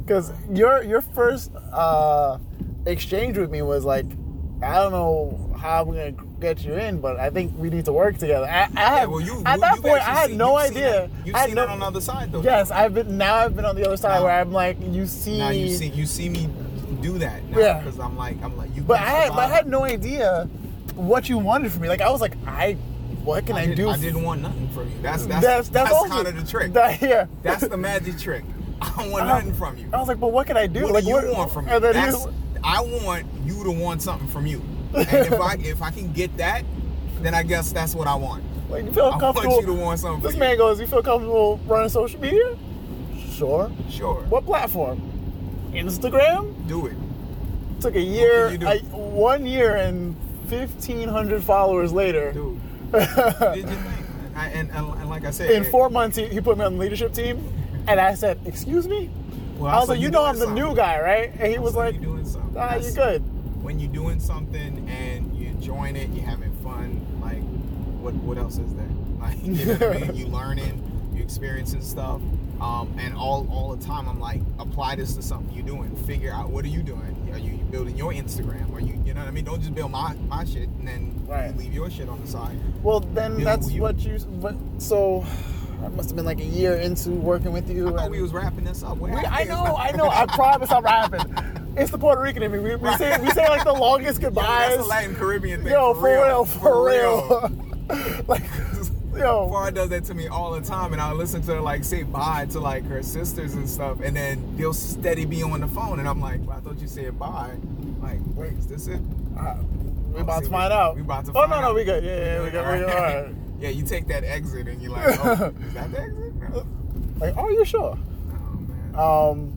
Because your first exchange with me was like, I don't know how I'm gonna get you in, but I think we need to work together. At that point, I had no idea. You've seen it on the other side, though. Yes, I've been on the other side where I'm like, you see me do that. Now, yeah. Because I'm like you. But I had no idea what you wanted from me. Like I was like, what can I do? I didn't want nothing from you. That's also, kind of the trick. Yeah. That's the magic trick. I don't want nothing from you. I was like, but what can I do? What do you want from me? I want you to want something from you. And if I can get that, then I guess that's what I want. Like you feel comfortable. I want you to want something. This man goes, you feel comfortable running social media? Sure. What platform? Instagram? Do it. Took a year, 1 year and 1,500 followers later. Dude, did your thing, man. And like I said, in 4 months he put me on the leadership team, and I said, "Excuse me." Well, I was like, I'm the new guy, right? And he was like, "You're doing something. You're good." When you're doing something and you're enjoying it, you're having fun. Like, what else is there? Like, you know what I mean? You learning, you experiencing stuff, and all the time I'm like, apply this to something you're doing. Figure out what are you doing. Are you building your Instagram? Or you know what I mean? Don't just build my shit and then you leave your shit on the side. Well, then that's what you. So I must have been like a year into working with you. I thought we was wrapping this up. I know. I promise I'm rapping. It's the Puerto Rican in me. We say like the longest goodbyes. That's a Latin Caribbean thing. Yo, for real. Like, yo. Farah does that to me all the time, and I'll listen to her like say bye to like her sisters and stuff, and then they'll steady be on the phone, and I'm like, well, I thought you said bye. Like, wait, is this it? We about to find out. We about to find out. No, we good. Yeah, we good. All right. Yeah, you take that exit, and you're like, oh, is that the exit? No. Like, are you sure? Oh, man.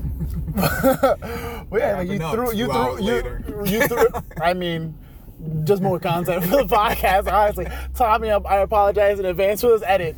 But yeah, like you threw. I mean, just more content for the podcast. Honestly, Tommy, I apologize in advance for this edit.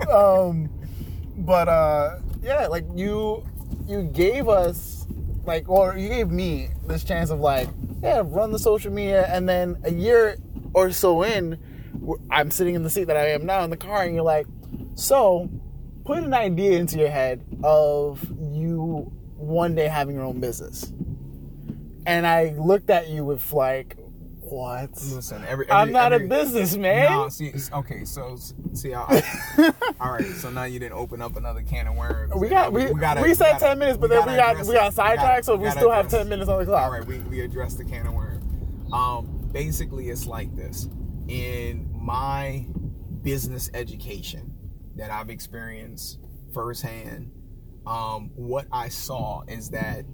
But yeah, like you gave us you gave me this chance of like, yeah, run the social media, and then a year or so in, I'm sitting in the seat that I am now in the car, and you're like, so put an idea into your head of you one day having your own business. And I looked at you with like, what? Listen, I'm not a businessman. No, okay, so all right. So now you didn't open up another can of worms. We said 10 minutes, but then we got sidetracked, so we still have 10 minutes on the clock. All right, we addressed the can of worms. Basically, it's like this. In my business education that I've experienced firsthand, what I saw is that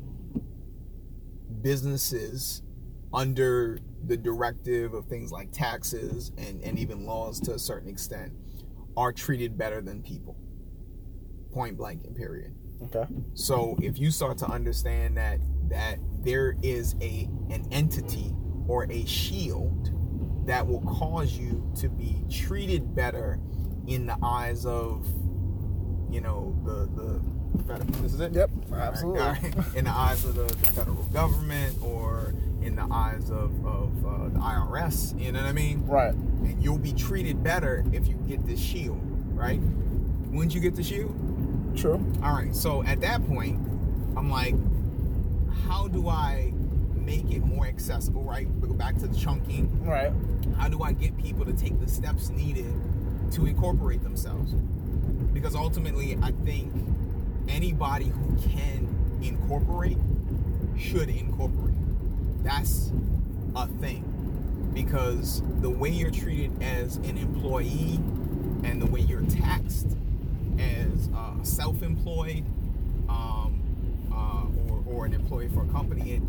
businesses, under the directive of things like taxes and even laws to a certain extent, are treated better than people. Point blank and period. Okay. So if you start to understand that there is an entity or a shield that will cause you to be treated better in the eyes of, the this is it? Yep, absolutely. All right. In the eyes of the federal government, or in the eyes of the IRS, you know what I mean? Right. And you'll be treated better if you get this shield, right? Wouldn't you get the shield? True. All right, so at that point, I'm like, how do I make it more accessible, right? We go back to the chunking. Right. How do I get people to take the steps needed to incorporate themselves? Because ultimately, I think anybody who can incorporate should incorporate. That's a thing. Because the way you're treated as an employee and the way you're taxed as self-employed or an employee for a company,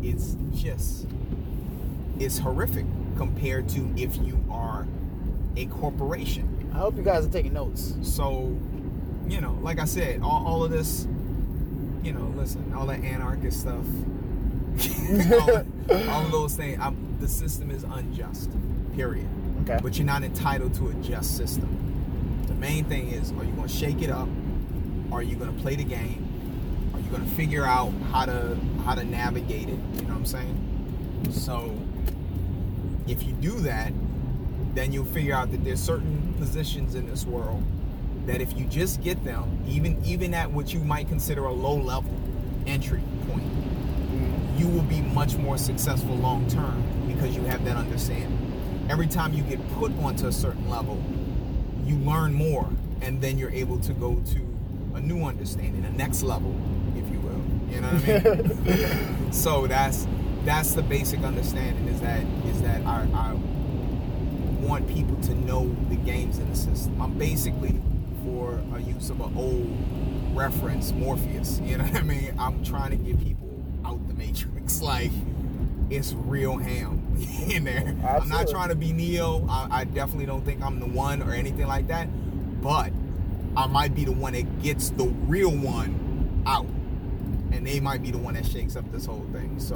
it's horrific compared to if you are a corporation. I hope you guys are taking notes. So, like I said, all of this, listen, all that anarchist stuff, all of those things, the system is unjust, period. Okay. But you're not entitled to a just system. The main thing is, are you going to shake it up? Are you going to play the game? Are you going to figure out how to navigate it? You know what I'm saying? So if you do that, then you'll figure out that there's certain positions in this world that if you just get them, even at what you might consider a low level, entry point. You will be much more successful long term because you have that understanding. Every time you get put onto a certain level, you learn more, and then you're able to go to a new understanding, a next level, if you will. You know what I mean? So that's the basic understanding, is that I want people to know the games in the system. I'm basically, for a use of an old reference, Morpheus. You know what I mean? I'm trying to get people out the Matrix. Like, it's real ham in there. Absolutely. I'm not trying to be Neo. I definitely don't think I'm the one or anything like that. But I might be the one that gets the real one out. And they might be the one that shakes up this whole thing. So,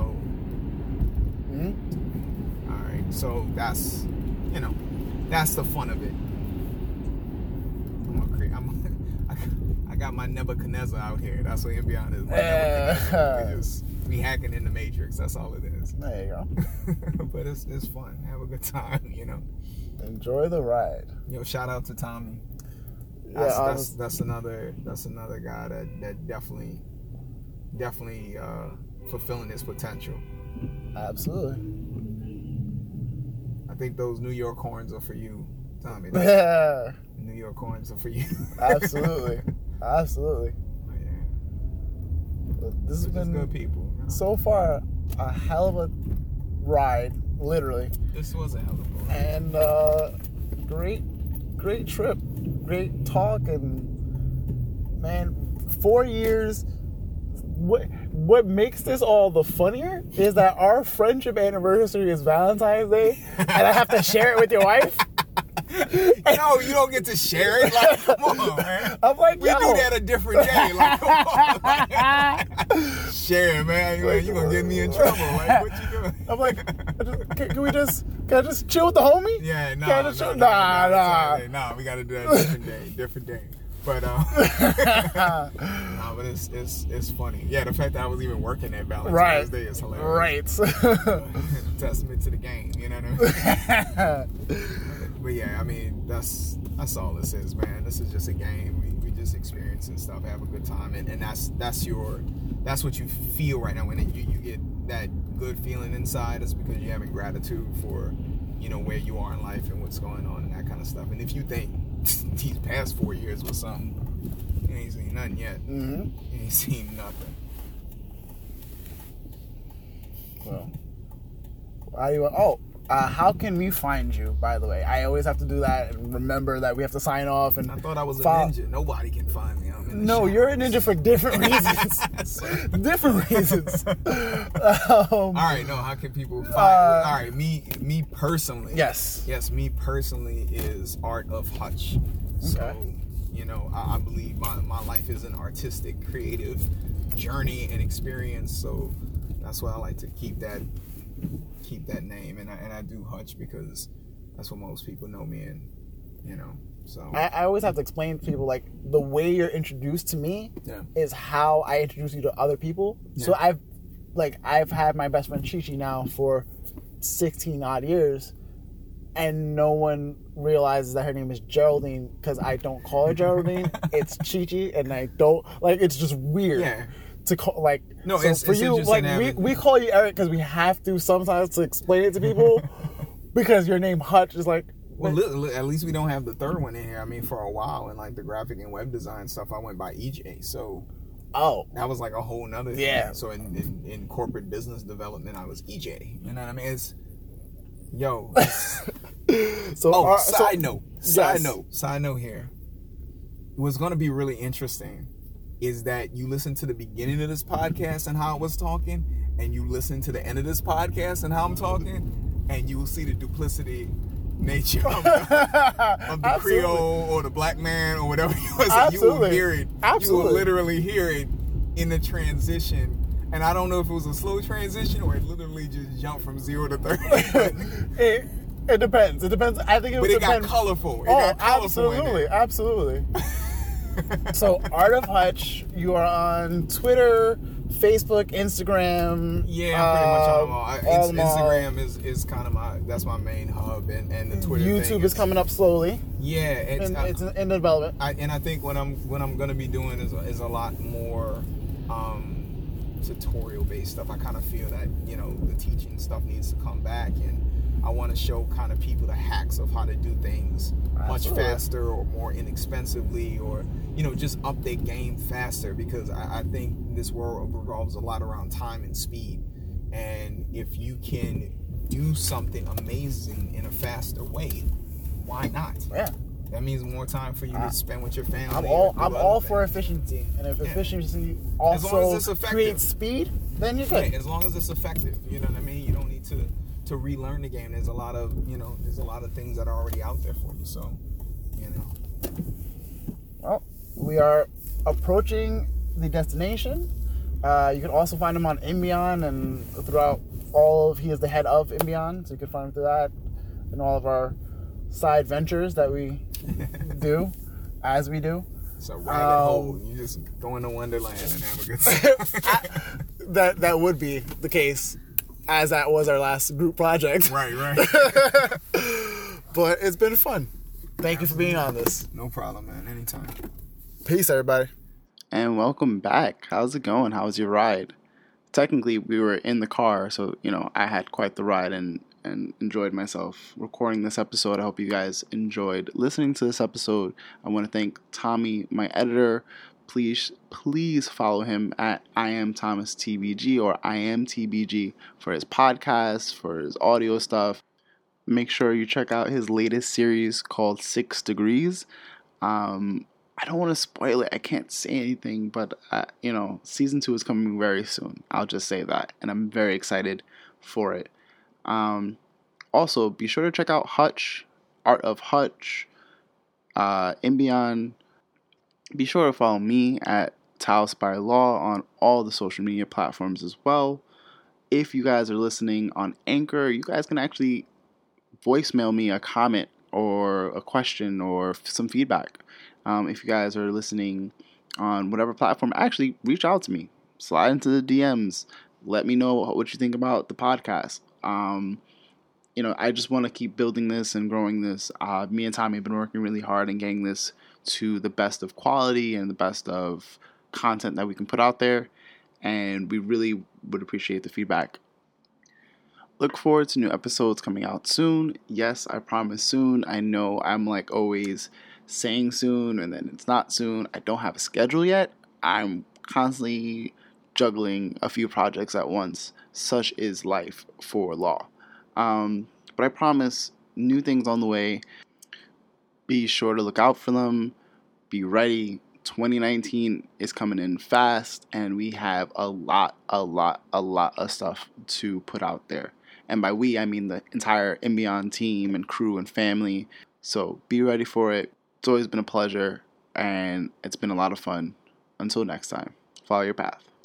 all right. So that's, that's the fun of it. I got my Nebuchadnezzar out here. That's what Ambient is. My Nebuchadnezzar. We hacking in the Matrix. That's all it is. There you go. But it's fun. Have a good time. Enjoy the ride. Shout out to Tommy. That's another guy that definitely fulfilling his potential. Absolutely. I think those New York horns are for you, Tommy. New York horns are for you. Absolutely. Absolutely. Yeah. This has been good people. So far a hell of a ride, literally. This was a hell of a ride. And great trip, great talk, and man, 4 years. What makes this all the funnier is that our friendship anniversary is Valentine's Day, and I have to share it with your wife. No, you don't get to share it. Like, come on, man. I'm like, we do that a different day. Like, come on. Share it, man. You're gonna get me in trouble. Like, what you doing? I'm like, can I just chill with the homie? Yeah, nah. We gotta do that different day. But but it's funny. Yeah, the fact that I was even working at Valentine's Day is hilarious. Right. Testament to the game, you know what I mean? But yeah, I mean, that's all this is, man. This is just a game. We just experiencing stuff, have a good time, and that's what you feel right now. When you get that good feeling inside, it's because you're having gratitude for where you are in life and what's going on and that kind of stuff. And if you think these past 4 years was something, you ain't seen nothing yet. Mm-hmm. You ain't seen nothing. Well, how can we find you, by the way? I always have to do that and remember that we have to sign off. And I thought I was a ninja. Nobody can find me. No, you're a ninja for different reasons. All right, no, how can people find all right, me personally. Yes, me personally is Art of Hutch. So, I believe my life is an artistic, creative journey and experience. So that's why I like to keep that name, and I do Hutch because that's what most people know me in, so I always have to explain to people, like, the way you're introduced to me is how I introduce you to other people. So I've had my best friend Chi Chi now for 16 odd years, and no one realizes that her name is Geraldine because I don't call her Geraldine. It's Chi Chi, and I don't, like, it's just weird to call, like, no, so for you, like, we call you Eric because we have to sometimes to explain it to people because your name Hutch is like, well, at least we don't have the third one in here. I mean, for a while in like the graphic and web design stuff, I went by EJ. So that was like a whole nother thing. So in corporate business development, I was EJ. You know what I mean? Side note here. What's going to be really interesting is that you listen to the beginning of this podcast and how I was talking, and you listen to the end of this podcast and how I'm talking, and you will see the duplicity nature of the Creole or the black man or whatever you was. You will hear it. You will literally hear it in the transition. And I don't know if it was a slow transition or it literally just jumped from 0 to 30. It depends. I think it would depend. But it got colorful. Absolutely. So, Art of Hutch, you are on Twitter, Facebook, Instagram. Yeah, pretty much all Instagram is kind of that's my main hub, and the Twitter YouTube thing is coming up slowly. Yeah, it's in development. I think what I'm going to be doing is a lot more tutorial based stuff. I kind of feel that, you know, the teaching stuff needs to come back, and I want to show kind of people the hacks of how to do things much faster or more inexpensively, or, you know, just up their game faster, because I think this world revolves a lot around time and speed. And if you can do something amazing in a faster way, why not? Yeah. That means more time for you to spend with your family. I'm all for efficiency, and if efficiency also creates speed, then you're good. Right, as long as it's effective, you know what I mean. You don't need to relearn the game. There's a lot of things that are already out there for you. So, you know. Well, we are approaching the destination. You can also find him on Imbion and throughout he is the head of Imbion, so you can find him through that and all of our side ventures that we do as we do. It's a rabbit hole. You just go into Wonderland and have a good time. That would be the case, as that was our last group project. Right. But it's been fun. Thank you for being on this. No problem, man. Anytime. Peace, everybody. And welcome back. How's it going? How was your ride? Technically, we were in the car, so, you know, I had quite the ride and enjoyed myself recording this episode. I hope you guys enjoyed listening to this episode. I want to thank Tommy, my editor. Please follow him at IamThomasTBG or IamTBG for his podcast, for his audio stuff. Make sure you check out his latest series called 6 Degrees. I don't want to spoil it. I can't say anything, but, you know, season 2 is coming very soon. I'll just say that. And I'm very excited for it. Also, be sure to check out Hutch, Art of Hutch, Imbion. Be sure to follow me at Taos by Law on all the social media platforms as well. If you guys are listening on Anchor, you guys can actually voicemail me a comment or a question or some feedback. If you guys are listening on whatever platform, actually reach out to me. Slide into the DMs. Let me know what you think about the podcast. You know, I just want to keep building this and growing this. Me and Tommy have been working really hard and getting this to the best of quality and the best of content that we can put out there. And we really would appreciate the feedback. Look forward to new episodes coming out soon. Yes, I promise soon. I know I'm like always saying soon and then it's not soon. I don't have a schedule yet. I'm constantly juggling a few projects at once. Such is life for law. But I promise new things on the way. Be sure to look out for them. Be ready. 2019 is coming in fast and we have a lot of stuff to put out there. And by we, I mean the entire Imbion team and crew and family. So be ready for it. It's always been a pleasure, and it's been a lot of fun. Until next time, follow your path.